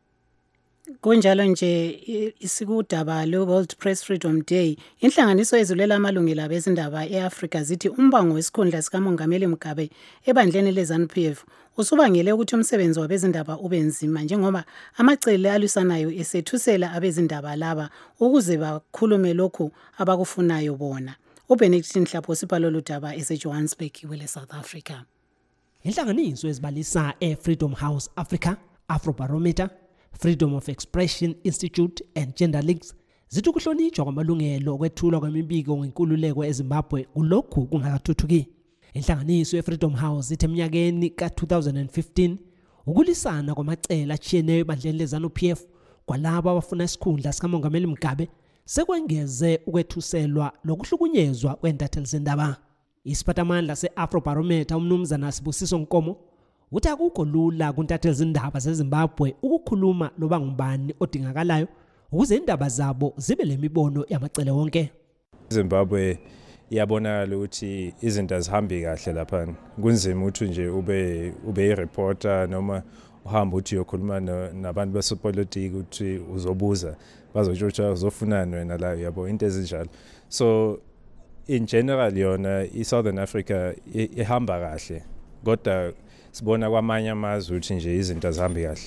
Speaker 5: Kunjalo nje isikudaba le-World Press Freedom Day, inhlanganiso ezilulela amalungelo abezindaba e-Afrika zithi umbango wesikhundla sikamongameli Mugabe ebandleni le-ZANU-P F usubangele ukuthi umsebenzi wabezindaba ube nzima njengoba amacele alwisanayo esethusela abezindaba laba ukuze bakhulume lokhu abakufunayo bona. uBenedict Nhlapho sibhalo ludaba eseJohannesburg wele South Africa.
Speaker 10: Inhlanganiso ezibalisa eFreedom House Africa, Afrobarometer, Freedom of Expression Institute and Gender Links zithi ukuhlonishwa kwamalungelo okwethulwa kwemibiko ngenkululeko eZimbabwe kulokhu kungakathuthuki. Inhlanganiso yeFreedom House ithi eminyakeni ka two thousand fifteen ukulisana kwamacele achiyeneyo ebandleni leZANU-P F kwalabo abafuna isikhundla sikamongameli Mugabe sekwengeze ukwethuselwa lokuhlukunyezwa kwendatheli zendaba. Isiphathamandla se-Afrobarometer umnumzana Sibusiso Nkomo uthi akukho lula kuntatheli zindaba zeZimbabwe ukukhuluma loba ngubani odingakalayo ukuze indaba zabo zibe lemibono yamacele wonke.
Speaker 12: Zimbabwe iyabonakala ukuthi izinto azihambi kahle lapha. Kunzima ukuthi nje ube ube i-reporter noma uhamba uthi uyokhuluma nabantu besopolitiki ukuthi uzobuza bazotsho ukuthi uzofunana wena la yabo into ezinjalo. So in general yona i-Southern Africa ihamba kahle kodwa sibona kwamanye amazwe ukuthi nje izinto azihambi kahle.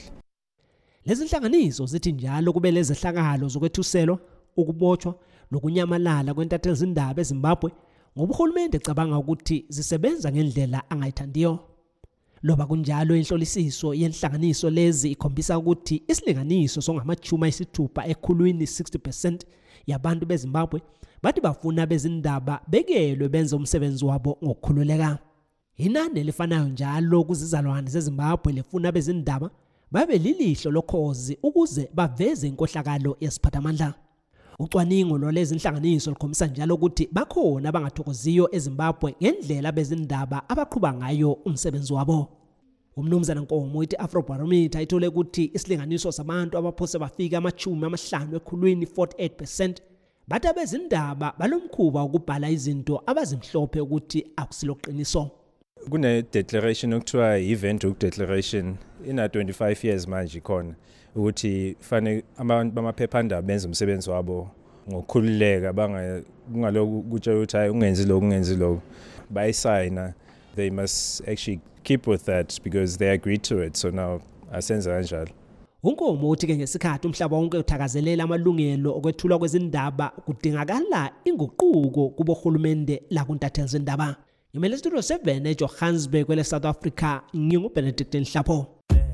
Speaker 10: Lezi nhlanganiso zithi njalo kube lezi hlakalo zokwethuselwa, ukubotshwa lokunyamalala kwentatheli zindaba eZimbabwe ngoba uhulumende ecabanga ukuthi zisebenza ngendlela angayithandiyo. Loba kunjalo inhlolisiso yenhlanganiso lezi ikhombisa ukuthi isilinganiso songamachuma isithupha ekhulwini sixty percent yabantu beZimbabwe bathi bafuna bezindaba bekelwe benze umsebenzi wabo ngokukhululeka. Inani elifanayo njalo kuzizalwane zeZimbabwe lefuna bezindaba babe lilihlo lokhozi ukuze baveze inkohlakalo yesiphathamandla. Ucwaningo lwalezi inhlanganiso likhombisa njalo ukuthi bakhona abangathokoziyo eZimbabwe ngendlela bezindaba abaqhuba ngayo umsebenzi wabo. Umnumzana Nkomo uthi Afrobarometer ithole ukuthi isilinganiso sabantu abaphose bafika amachumi amahlanu ekhulwini forty-eight percent bathi abezindaba balomkhuba ukubhala izinto abazimhlophe ukuthi akusiloqiniso.
Speaker 12: Kune declaration okuthiwa event declaration ina twenty-five years manje khona ukuthi fane abantu bamaphephandaba benze umsebenzi wabo ngokukhululeka banga kungaloku kutsho ukuthi hayi ungenzi lo ungenzi lo bayisayina. They must actually keep with that because they agreed to it, so now asenza kanjalo.
Speaker 10: Unkomo uthi ke ngesikhathi umhlaba wonke uthakazelela amalungelo okwethulwa kwezindaba kudingakala inguquko kubohulumende la kuntatheli zindaba. Ngimele studio seven eJohannesburg kwele South Africa, nginguBenedict Nhlapho.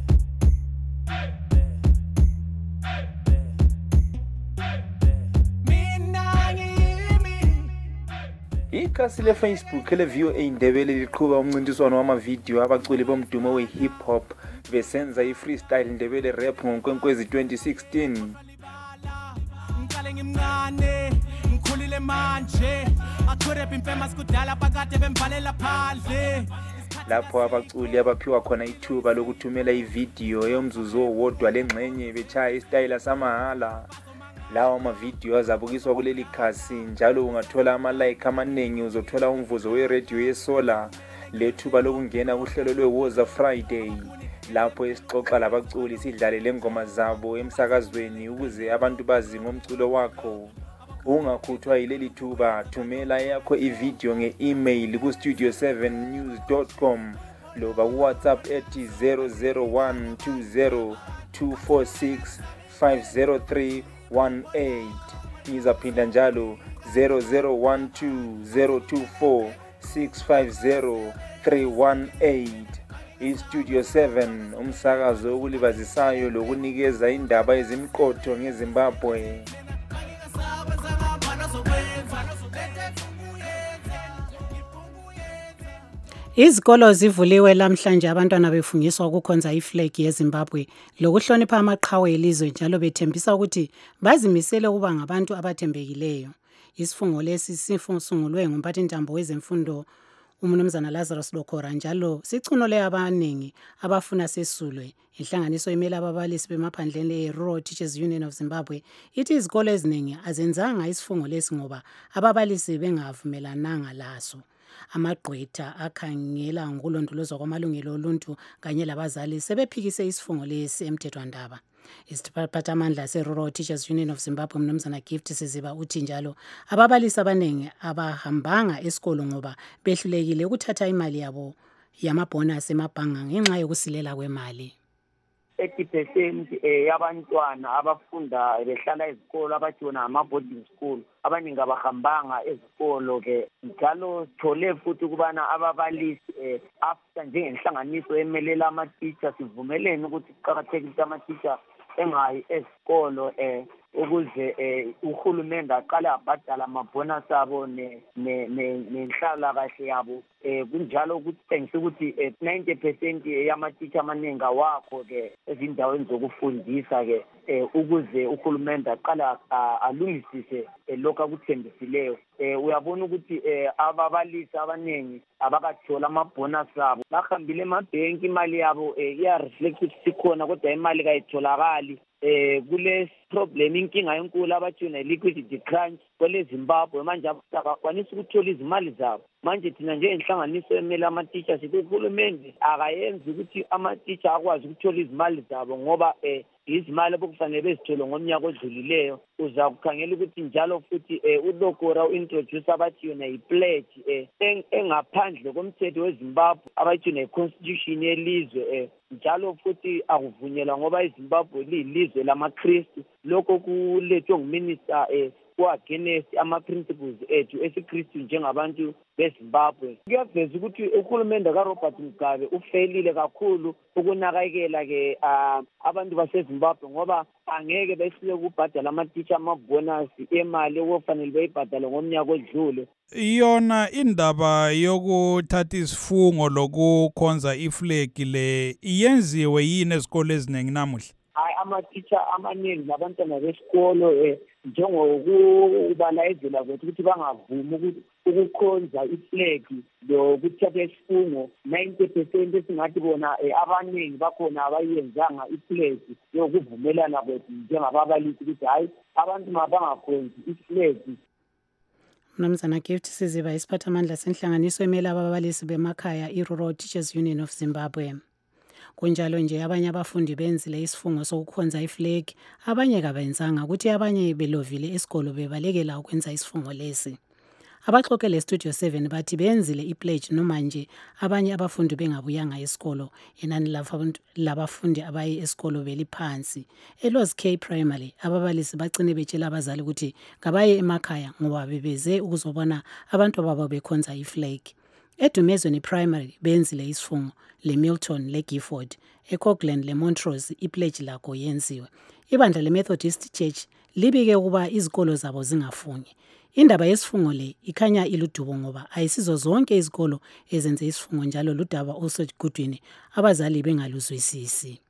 Speaker 21: Ikhasi le-Facebook le-V O A Indebele liqhuba umncintiswano wamavidiyo abaculi bomdumo we-hip hop besenza i-freestyle Ndebele rap ngoNkwenkwezi twenty sixteen.
Speaker 22: Ngicale ngimncane ngikhulile manje akurap infamous kudala bakade bemvalela phandle.
Speaker 21: Lapho abaculi abaphiwa khona ithuba lokuthumela ividiyo yomzuzu owodwa lengxenye bechaya istyle samahala. Lawa amavidiyo azabukiswa kuleli khasi njalo ungathola ama-like amaningi, uzothola umvuzo we-radio yesola lethuba lokungena kuhlelo lwe-Woza Friday lapho esixoxa labaculi sidlale lengoma zabo emsakazweni ukuze abantu bazi ngomculo wakho. Ungakhuthwa yileli thuba, thumela yakho ividiyo nge-email ku studio seven news dot com loba ku-WhatsApp ethi zero zero one two zero two four six five zero three one eight. Ngizaphinda njalo zero zero one two zero two four six five zero three one eight. iStudio seven umsakazo okulibazisayo lokunikeza indaba ezimqotho ngeZimbabwe.
Speaker 5: Izikolo zivuliwe lamhlanje abantwana befungiswa ukukhonza iflag yeZimbabwe lokuhlonipha amaqhawe elizwe njalo bethembisa ukuthi bazimisele ukuba ngabantu abathembekileyo. Isifungo lesi sifungulwe ngumphathintambo wezemfundo uMnumzana Lazarus Lokora njalo sicunole abaningi abafuna sesulwe. Inhlanganiso imele ababalisi bemaphandleni e-Rural Teachers Union of Zimbabwe ithi izikolo eziningi azenzanga isifungo lesi ngoba ababalisi bengavumelananga laso. Amagqwetha akhangela ngokulondolozwa kwamalungelo oluntu kanye labazali sebephikise isifungo lesi emthethwandaba. Isiphathamandla se-Rural Teachers Union of Zimbabwe Mnumzana Gift Siziba uthi njalo ababalisi abaningi abahambanga esikolo ngoba behlulekile ukuthatha imali yabo yamabhonasi emabhanga ngenxa yokusilela kwemali.
Speaker 23: eighty percent yabantwana abafunda behlala ezikolo abajona ama-boarding school abaningi abahambanga ezikolo ke njalo sithole futhi ukubana ababalisi after njengenhlanganiso emelela ama-teacher sivumelene ukuthi kuqakathekile ama-teacher engayi esikolo eh ukuze uhulumende aqale abhadala amabhonasi abo nenhlala kahle yabo eh kunjalo ukuthi sengise ukuthi ninety percent yama-teacher amaningi awakho ke ezindaweni zokufundisa ke ukuze uhulumende aqale alungisise lokho akuthembisileyo. Uyabona ukuthi ababalisi abaningi abakathola amabhonasi abo bahambile emabhenki imali yabo iya-reflect ukuthi sikhona kodwa imali kayitholakali. Eh kule problem inkinga enkulu abathina liquidity crunch kwele Zimbabwe manje abakwanisa ukuthola izimali zabo. Manje thina nje enhlanganiso emele ama-teachers uhulumende akayenzi ukuthi ama-teacher akwazi ukuthola izimali zabo ngoba eh izimali bokufanele bezithole ngomnyaka odlulileyo. Uza kukhangela ukuthi njalo futhi uLokora uintroduce abathi yona i-pledge engaphandle komthetho weZimbabwe abathi yona i-constitution yelizwe njalo futhi akuvunyelwa ngoba iZimbabwe liyilizwe lamaKristu. Lokho kulethwe nguminister eh ku-against ama-principles ethu esiKristu njengabantu beZimbabwe. Kuyaveza ukuthi uhulumende kaRobert Mugabe ufailile kakhulu ukunakekela ke abantu baseZimbabwe ngoba angeke behlule ukubhadala ama-teacher amabhonasi emali okufanele beyibhadale ngomnyaka odlule.
Speaker 17: Yona indaba yokuthatha isifungo lokukhonza iflag le iyenziwe yini ezikole eziningi namuhla?
Speaker 23: hayi ama-teacher amaningi nabantwana besikolo um njengokubalayezela kwethu ukuthi bangavumi ukukhonza iflegi lokuthatha isifungo ninety percent esingathi bona um abaningi bakhona abayenzanga iflegi yokuvumelana kwethu njengababalisi ukuthi hhayi abantu mabangakhonzi iflegi.
Speaker 5: Mnumzana Gift Siziba, isiphathamandla senhlanganiso emele ababalisi bemakhaya i-Rural Teachers Union of Zimbabwe. Kunjalo nje abanye abafundi benzile isifungo sokukhonza iflegi, abanye kabenzanga, ukuthi abanye belovile esikolo bebalekela ukwenza isifungo lesi. Abaxoxele Studio seven bathi benzile i-pledge noma nje abanye abafundi bengabuyanga esikolo, inani labafundi abaye esikolo beliphansi. eLows K Primary ababalisi bagcine betshela abazali ukuthi kabaye emakhaya ngoba bebeze ukuzobona abantu babo bekhonza iflegi. eDumezweni Primary benzile isifungo, leMilton leGifford, eCockland leMontrose ipledge lakho yenziwe. Ibandla leMethodist Church libike ukuba izikolo zabo zingafungi. Indaba yesifungo le ikhanya iludubo ngoba ayisizo zonke izikolo ezenze isifungo, njalo ludaba olusegudwini abazali bengaluzwisisi.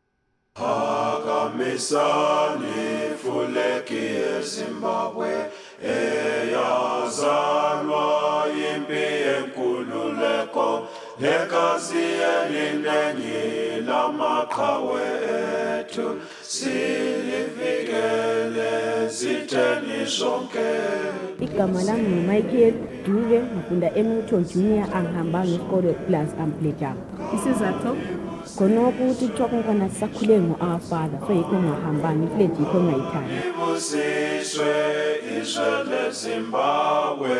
Speaker 3: Hakamisani fuleki eZimbabwe eyazalwa yimpi yenkululeko negazi eliningi lamaqhawe ethu silivikele zitheni zonke.
Speaker 6: Igama lami nguMichael Dube, ngifunda eMilton Junior, angihamba ngesikole plus ampleja. Isizathu khona ukuthi tshokongana sisakhule ngo-our-father, so yikho ngahambani ifleji yikho ngayithanda.
Speaker 3: Libusiswe izwe leZimbabwe,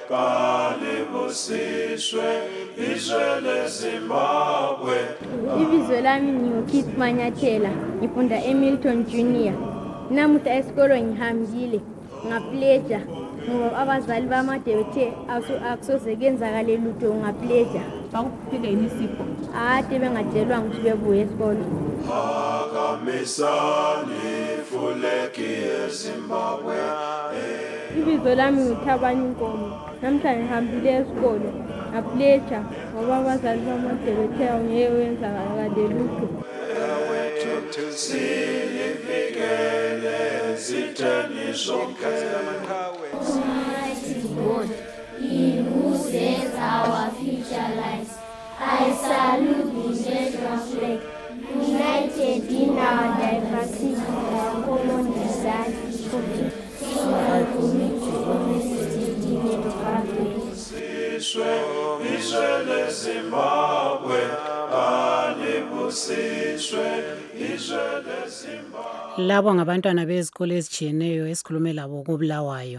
Speaker 3: kalibusiswe izwe leZimbabwe.
Speaker 11: Ibizo lami nginguKit Manyathela, ngifunda eMilton Junior. Namuhla esikolo ngihambile ngapleja ngoba abazali bamade bethe akusoze kenzakale lutho ngapleja. Bakufike inisipho ade bengatshelwa ukuthi bebuye esikolo.
Speaker 3: Hakamisani fuleki eZimbabwe.
Speaker 11: Ibizo lami ngithabanye inkomo. Namhlanje ngihambile esikolo ngapleja ngoba abazali bamade bethe ngeke wenzakale lutho.
Speaker 3: Almighty
Speaker 9: God, He who saves our future lives. I salute the national flag, united in our diversity, our common desire for peace, our community, honesty, dignity, progress.
Speaker 3: Izwe Zimbabwe, alibusiswe izwe Zimbabwe.
Speaker 5: Labo ngabantwana bezikole ezitshiyeneyo esikhulume labo koBulawayo.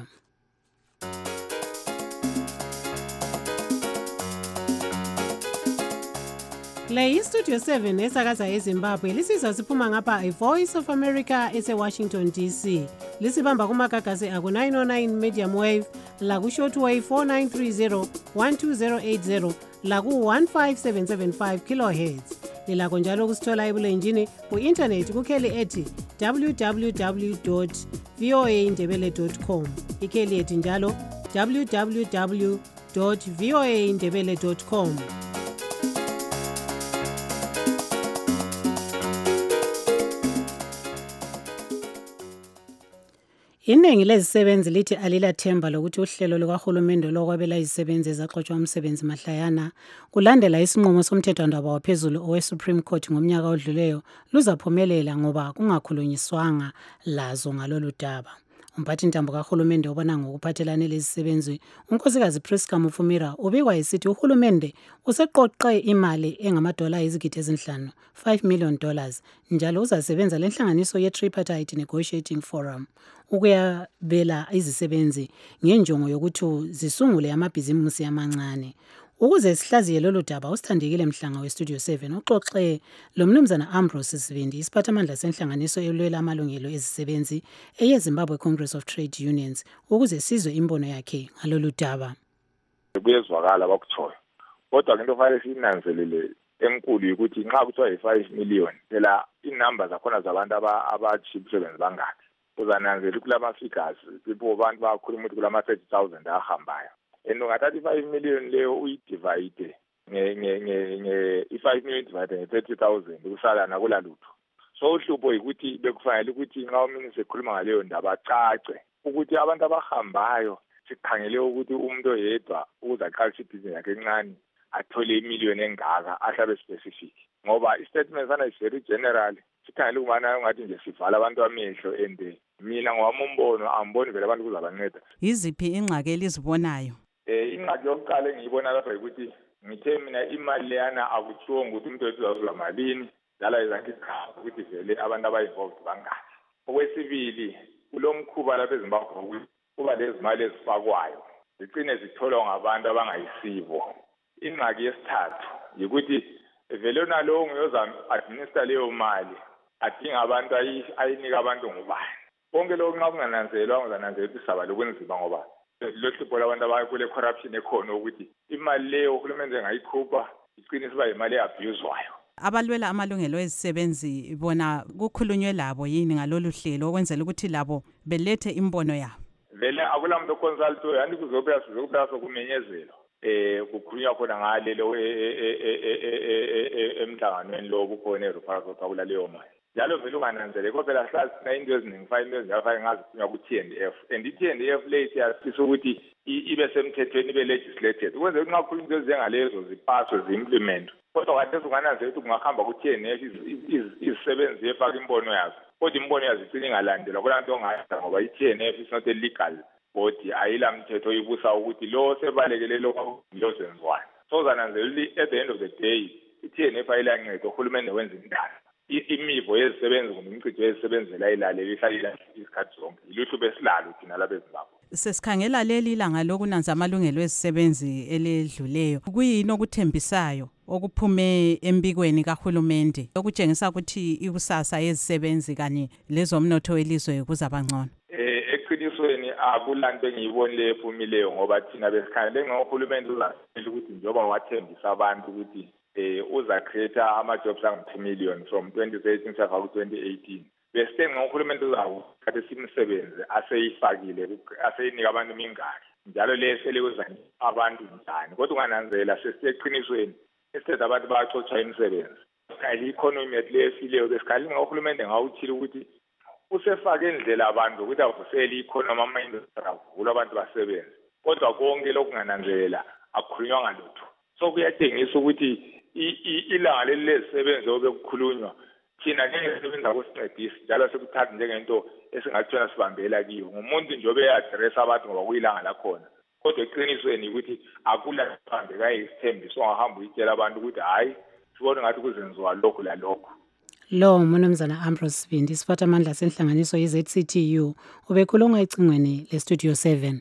Speaker 5: Le iStudio seven esakaza eZimbabwe lisizwa siphuma ngapha iVoice of America eseWashington D C. Lisibamba kumagagasi aku nine oh nine medium wave, laku shortwave four nine three zero one two zero eight zero, laku one five seven seven five kilohertz. Lilakho njalo kusithola ebulenjini ku-internet kukheli ethi w w w dot v o a indebele dot com. Ikheli ethi njalo w w w dot v o a indebele dot com. Iningi lezisebenzi lithi alilathemba lokuthi uhlelo lukahulumende lokwabela izisebenzi ezaxotshwa umsebenzi mahlayana kulandela isinqumo somthethwandaba waphezulu owe-Supreme Court ngomnyaka odluleyo luzaphumelela ngoba kungakhulunyiswanga lazo ngalolu daba. Umphathintambo kahulumende obona ngokuphathelane lezisebenzi, unkosikazi Priska Mufumira, ubikwa esithi uhulumende useqoqe imali engamadola izigidi ezinhlanu, five million dollars, njalo uzasebenza lenhlanganiso ye-Tripartite Negotiating Forum ukuyabela izisebenzi ngenjongo yokuthi zisungule amabhizimusi amancane. Ukuze sihlaziye lolu daba, usithandekile Mhlanga weStudio seven uxoxe lo mnumzana Ambrose Sibindi, isiphathamandla senhlanganiso elwela amalungelo ezisebenzi eyeZimbabwe Congress of Trade Unions, ukuze sizwe imbono yakhe ngalolu daba.
Speaker 24: Kuyezwakala abakutshoyo, kodwa into fanele siyinanzelele enkulu ukuthi nxa kuthiwa yi-five million phela inamba zakhona zabantu abatshiya umsebenzi bangaki. Uzananzela kulama-figures people abantu bakhuluma ukuthi kulama-thirty thousand ahambayo. And ungathatha i-five million leyo uyidivide i-five million divided nge-thirty thousand kusala nakulalutho. so uhlupho yikuthi bekufanele ukuthi nxa uminister ekhuluma ngaleyo ndaba acace ukuthi abantu abahambayo sikhangele ukuthi umuntu oyedwa ukuze aqalise ibhizinisi yakhe encane athole imiliyoni engaka ahlabe specific ngoba istatement sana is very general sikhangele ukubana ungathi nje sivala abantu amehlo and mina ngowami umbono amboni vele abantu kuzabanceda.
Speaker 20: Yiziphi ingxaki elizibonayo?
Speaker 24: Eh ingxaki yokuqala engiyibona lapha ukuthi ngithe mina imali leyana akuthiwo ukuthi umuntu uzawuza malini njalo izange ukuthi vele abantu aba-involved bangaki. Okwesibili kulo mkhuba lapha eZimbabwe kuba lezi mali ezifakwayo zigcine zitholwa ngabantu abangayisibo. Ingxaki yesithathu yikuthi vele nalowo ngiyoza administer leyo mali adinga abantu ayinika abantu ngubani. Konke lokho nxa kungananzelwa kuzananzelwa ukuthi saba lokwenzima ngoba lo hlupho labantu abakule corruption ekhona ukuthi imali leyo uhulumende engayikhupha igcine siba imali eabuswayo.
Speaker 20: Abalwela amalungelo ezisebenzi bona kukhulunywe labo yini ngalolu hlelo okwenzela ukuthi labo belethe imbono yabo?
Speaker 24: Vele akula muntu consulto yani kuzobuya sizobuya sokumenyezelo eh kukhulunywa khona ngalelo emhlanganweni lo bukhona eRupaso kwakula leyo mali. Njalo vele ungananzeleke kodwa la hlala sina into eziningi five into eziyafaka ngazikhulunywa ku T and F and i-T and F late yasifisa ukuthi ibe semthethweni ibe legislated ukwenza ukuthi nxa kukhulunywa into ezingalezo zipaswe zi-implement kodwa kade ungananzeleke ukuthi kungahamba ku T and F izisebenzi efaka imbono yazo kodwa imbono yazo igcine ingalandelwa kula nto ongayenza ngoba i-T and F is not a legal body ayila mthetho oyibusa ukuthi lo sebalekele lokho lozenziwayo so uzananzelela at the end of the day i-T and F ayilanceda uhulumende wenza intando imivo yezisebenzi kumbe imicijo yezisebenzela ilalela ihlala isikhathi zonke ilutho besilalo thina lapha eZimbabwe.
Speaker 20: Sesikhangela leli ilanga lokunanza amalungelo ezisebenzi eledluleyo kuyini okuthembisayo okuphume embikweni kahulumende okutshengisa ukuthi ikusasa yezisebenzi kanye lezomnotho welizwe kuzabangcono?
Speaker 24: Eh eqinisweni akulanto engiyibonile ephumileyo ngoba thina besikhangele ngohulumende uzasela ukuthi njoba wathembisa abantu ukuthi eh uza create ama jobs angu-two million from twenty thirteen to twenty eighteen. Bese ngohulumende uzawo kade simsebenze aseyifakile aseyinika abantu imingaki njalo lesele kuza abantu njani kodwa ungananzela sesiyeqinisweni esithe abantu bayaxoxa imisebenzi kali economy etlefileyo besikhali ngohulumende ngawuthile ukuthi usefake indlela abantu ukuthi avusele economy ama-industry avule abantu basebenze kodwa konke lokungananzela akukhulunywa ngalutho so kuyatshengisa ukuthi ilanga leli lezisebenzi obekukhulunywa thina njengezisebenzi akusincedisi njalo sekuthatha njengento esingathona sibambela kiyo ngumuntu nje obeyi-adressa abantu ngoba kuyilanga lakhona kodwa eqinisweni ukuthi akula sibambekayo isithembiso ongahamba uyitshela abantu ukuthi hhayi sibone ngathi kuzenziwa lokhu lalokhu.
Speaker 5: Lo Mnumzana Ambrose Sibindi siphathamandla senhlanganiso ye-Z C T U ubekhuluma ecingweni le-Studio seven.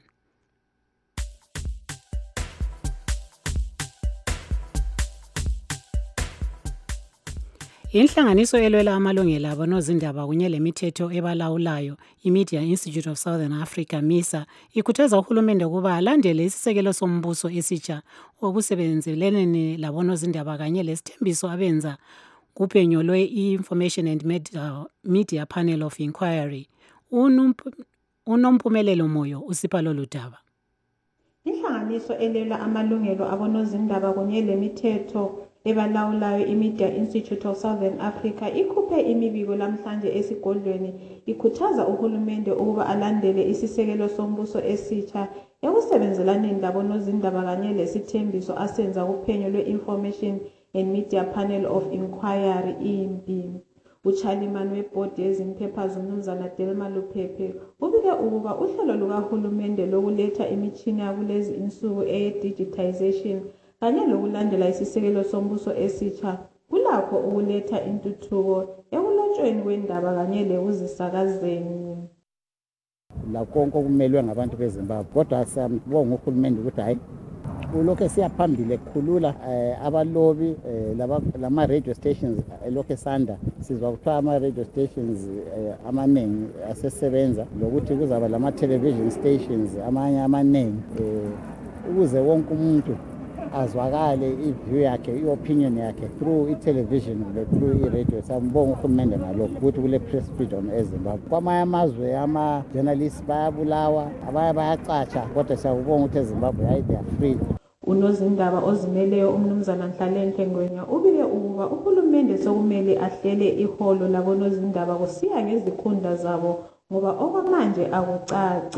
Speaker 5: Inhlanganiso elwela amalungelo abo nozindaba kunye lemithetho ebalawulayo iMedia Institute of Southern Africa MISA ikhuthaza uhulumende ukuba alandele isisekelo sombuso esitsha okusebenzelene labonozindaba kanye lesithembiso abenza kuphenyo lwe-Information and Media, Media Panel of Inquiry. Unomphumelelo Moyo usipha lolu daba.
Speaker 13: Inhlanganiso elwela amalungelo abonozindaba kunye lemithetho ebalawulayo iMedia Institute of Southern Africa ikhuphe imibiko lamhlanje esigodlweni ikhuthaza uhulumende ukuba alandele isisekelo sombuso esitsha ekusebenzelaneni labonozindaba kanye lesithembiso asenza kuphenyo lwe-Information and Media Panel of Inquiry I M P. Uchairman webhodi yezimpepha uMnumzana Delma Luphephe ubike ukuba uhlelo lukahulumende lokuletha imitshini yakulezi insuku eye-digitization kanye lokulandela isisekelo sombuso esitsha kulakho ukuletha intuthuko ekulotshweni kwendaba kanye lekuzisakazeni.
Speaker 14: Lakonke okumelwe ngabantu beZimbabwe kodwa siyambonga uhulumende ukuthi hayi ulokho siyaphambili ekhulula abalobi lama radio stations elokho esanda sizwa kuthiwa ama radio stations amaningi asesebenza lokuthi kuzaba lama television stations amanye amaningi ukuze wonke umuntu azwakale iview yakhe i-opinion yakhe through i-television through i-radio. Siyambonga uhulumende ngalokho ukuthi kule press freedom eZimbabwe. Kwamanye amazwe ama-journalists bayabulawa abanye bayacatsha kodwa siyakubonga ukuthi eZimbabwe hayi they are free.
Speaker 13: Unozindaba ozimeleyo uMnumzana Nhlalenthle Ngwenya ubike ukuba ngoba uhulumende sokumele ahlele iholo labonozindaba kusiya ngezikhundla zabo ngoba okwamanje akucaci.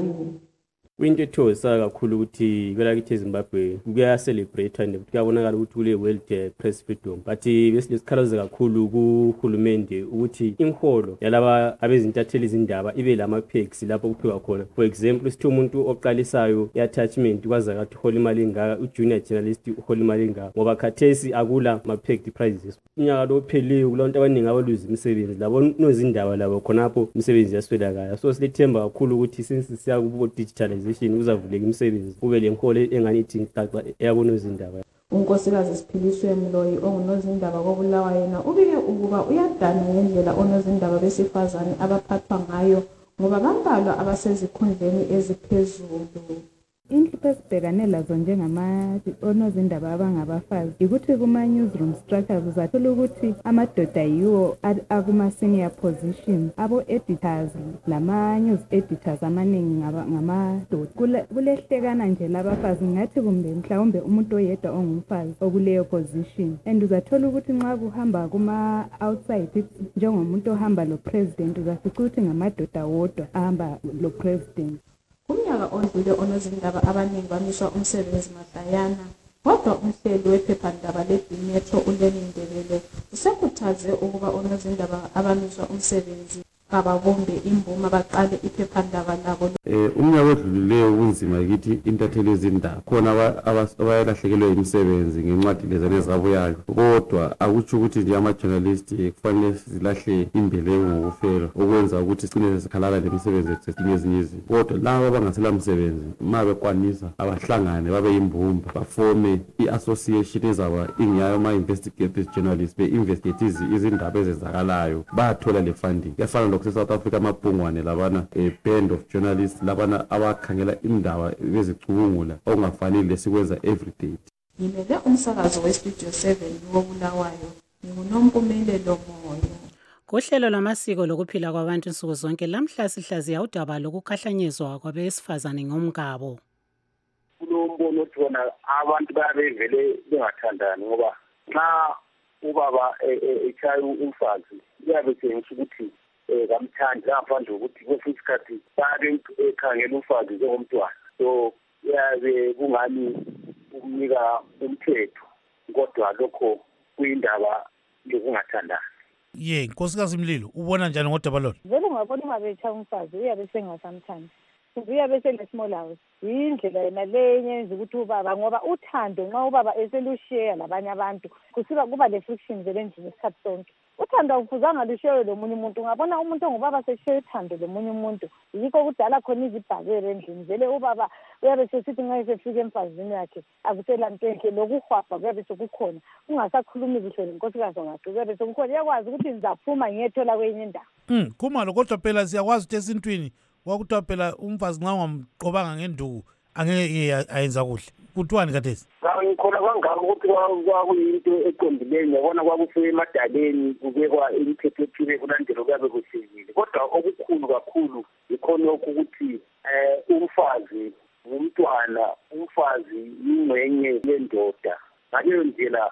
Speaker 4: Into ethokozisayo kakhulu ukuthi kwelakithi eZimbabwe kuyacelebrate and kuyabonakala ukuthi kule world press freedom, but besilesikhalazo kakhulu kuhulumende ukuthi imholo yalaba abezintatheli izindaba ibe lama perks lapho kuphiwa khona. For example, sithi umuntu oqalisayo i-attachment kwaza kathi uhola imali engaka, ujunior journalist uhola imali engaka, ngoba khathesi akula ma packed prizes. Unyaka lo pheliwe kulonto abaningi abaluza imisebenzi labo nozindaba labo khonapho imisebenzi yaswelakala. So silethemba kakhulu ukuthi since siya ku digitalization uzavuleka imisebenzi kube lenkolo engani ithi ngicaca eyabonozindaba.
Speaker 13: Unkosikazi Siphiliswe Mloyi ongunozindaba koBulawa yena ubike ukuba uyadana ngendlela onozindaba besifazane abaphathwa ngayo ngoba bambalwa abasezikhundleni eziphezulu.
Speaker 15: Inhlupho esibhekane lazo njengamanozindaba abangabafazi ukuthi kuma-newsroom structures uzathola ukuthi amadoda yiwo akuma-senior positions, abo-editors lama-news editors amaningi ngamadoda. Kulehlekana nje labafazi ngathi kumbe mhlawumbe umuntu oyedwa ongumfazi okuleyo position, and uzathola ukuthi nxa kuhamba kuma-outside njengomuntu ohamba lo president uzafica ukuthi ngamadoda wodwa ahamba lo president.
Speaker 13: Kumnyaka ondlule onozindaba abaningi bamiswa umsebenzi madlayana, kodwa umhleli wephephandaba le-Metro uLeni Ndebele usekhuthaze ukuba onozindaba abamiswa umsebenzi kababombe imbuma baqale iphephandaba labo.
Speaker 16: Eh umnyaka odlulileyo kunzima kithi intatheli ezindaba khona abayalahlekelwe imisebenzi ngencwadi lezana ezabuyayo, kodwa akutsho ukuthi nje ama-journalist kufanele zilahle imbeleko ngokufela okwenza ukuthi sicine sikhalala lemisebenzi esesinye ezinye izinto. Kodwa labo abangasela msebenzi ma bekwanisa abahlangane babe yimbumba bafome i-association ezaba ingiyayo ama-investigative journalists be-investigate izindaba ezenzakalayo bayathola le funding. Yafana lokho South Africa amabhungwane labana a band of journalists labana abakhangela indaba bezicubungula okungafanele lesikwenza everyday.
Speaker 13: Ngimele umsakazo we-Studio seven woBulawayo nguNompumelelo Moyo.
Speaker 5: Kuhlelo lwamasiko lokuphila kwabantu insuku zonke lamhla sihlaziya udaba lokukhahlanyezwa kwabesifazane ngomgabo.
Speaker 1: Kulombono thona abantu babevele bengathandani ngoba nxa ubaba echaya umfazi uyabe sengisa ukuthi kamthandi ngaphandle ukuthi kwesinye isikhathi babe ekhangela umfazi njengomntwana, so yabe kungani ukunika umthetho kodwa lokho kuyindaba yokungathandani.
Speaker 19: Ye nkosikazi Mlilo ubona njani ngodaba lolo?
Speaker 25: Vele ungabona uma betshaya umfazi uyabe sengasamthandi, uyabe sele-small house. Yindlela yena lenye yenza ukuthi ubaba ngoba uthando nxa ubaba eselusheya labanye abantu kusiba kuba le-friction vele endlini isikhathi sonke. Uthando awufuzanga lushewe lomunye umuntu, ungabona umuntu ongubaba sesheya uthando lomunye umuntu yikho kudala khona izibhakere endlini. Vele ubaba uyabe sesithi nxa esefika emfazini yakhe akusela nto enhle, lokuhwabha kuyabe sekukhona, ungasakhulumi kuhle lenkosikazi ngakho kuyabe sekukhona. Iyakwazi ukuthi ngizaphuma ngiyethola kwenye indawo.
Speaker 19: Mm, khumalo kodwa phela siyakwazi ukuthi esintwini wakuthiwa phela umfazi nxa ungamqobanga ngenduku angeke ayenza kuhle. Kuthiwani kathesi?
Speaker 1: Ngikhona kangako ukuthi kwakuyinto eqondileyo, ngiyabona kwakufike emadaleni kubekwa imithetho ethile kulandela kuyabe kuhlekile. Kodwa okukhulu kakhulu yikhonokho ukuthi um umfazi ngumntwana, umfazi yingxenye yendoda. Ngaleyo ndlela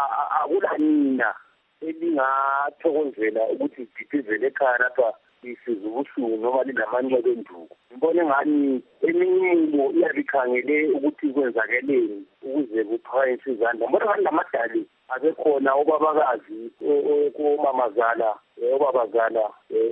Speaker 1: akulanina elingathokozela ukuthi ididizele ekhaya lapha isiza ubuhlungu noma linamanxeba enduku. Ngibona ngani eminye imimo iyabe ikhangele ukuthi kwenzakeleni ukuze kuphakanyiswe izandla. Ngibona ngani namadali abekhona obabakazi omamazala obabazala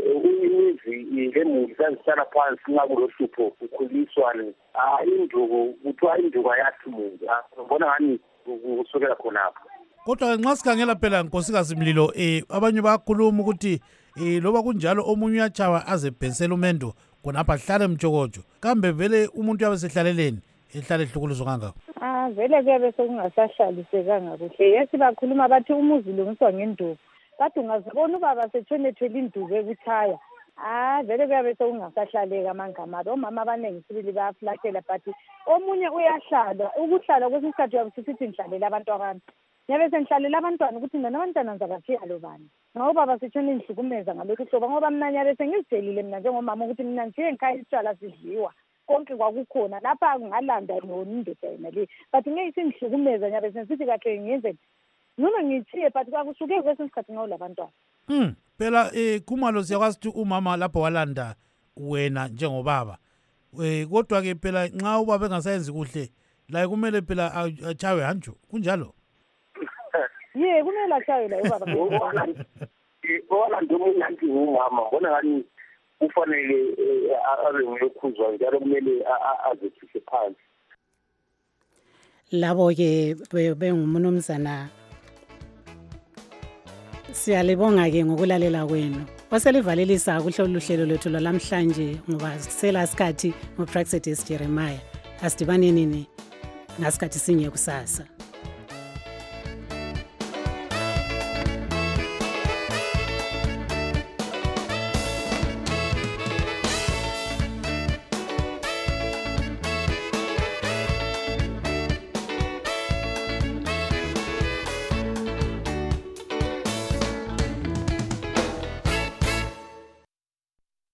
Speaker 1: imizi lemuli sazihlala phansi nxa kulohlupho kukhuliswane induku kuthiwa induku ayathi muntu. Ngibona ngani kusukela khonapho.
Speaker 19: Kodwa nxa sikhangela phela nkosikazi Mlilo eh abanye bayakhuluma ukuthi eh loba kunjalo omunye uyachawa azebhensela umendo khonapha hlale mjokojo, kambe vele umuntu yabe sehlaleleni ehlale ehlukuluzwa kangako.
Speaker 25: Ah vele kuyabe sokungasahlalisekanga kuhle. Yesi bakhuluma bathi umuzi lungiswa ngenduku, kade ungazibona ubaba setshone ethwele induku ekuthaya. Ah vele kuyabe sokungasahlaleka amangamabi. Omama abaningi sibili bayaflashela but omunye uyahlala. Ukuhlala kwesinye isikhathi uyabe sithi ngihlalela abantu abantu. Nyabe sengihlalela abantwana ukuthi mina nabantwana ngizabathiya lo bani. Ngoba baba sitshona indihlukumeza ngalokho hlobo ngoba mina nyabe sengizidelile mina njengomama ukuthi mina ngiye ngikhaya isitshwala sidliwa. Konke kwakukhona lapha ngalanda nona indoda yena le. But ngeke singihlukumeza nyabe sensithi kahle ngiyenze noma ngithiye but kwakusuke kwesinye isikhathi ngawulabantwana.
Speaker 19: Hmm, phela eh kumalo siyakwazi ukuthi umama lapho walanda wena njengobaba. Eh kodwa ke phela nxa ubaba engasayenzi kuhle la kumele phela achawe hanjo kunjalo.
Speaker 25: Ye kumele achawe la ubaba.
Speaker 1: Bona ndomunye anti umama ngona ngani ufanele abe ngokhuzwa njalo kumele azethise phansi.
Speaker 5: Labo ke bengumunumzana siyalibonga ke ngokulalela kwenu. Waselivalelisa kuhle oluhlelo lwethu lwalamhlanje ngoba sela sikhathi ngoPraxedes Jeremiah. Asidibaneni ngasikhathi sinye kusasa.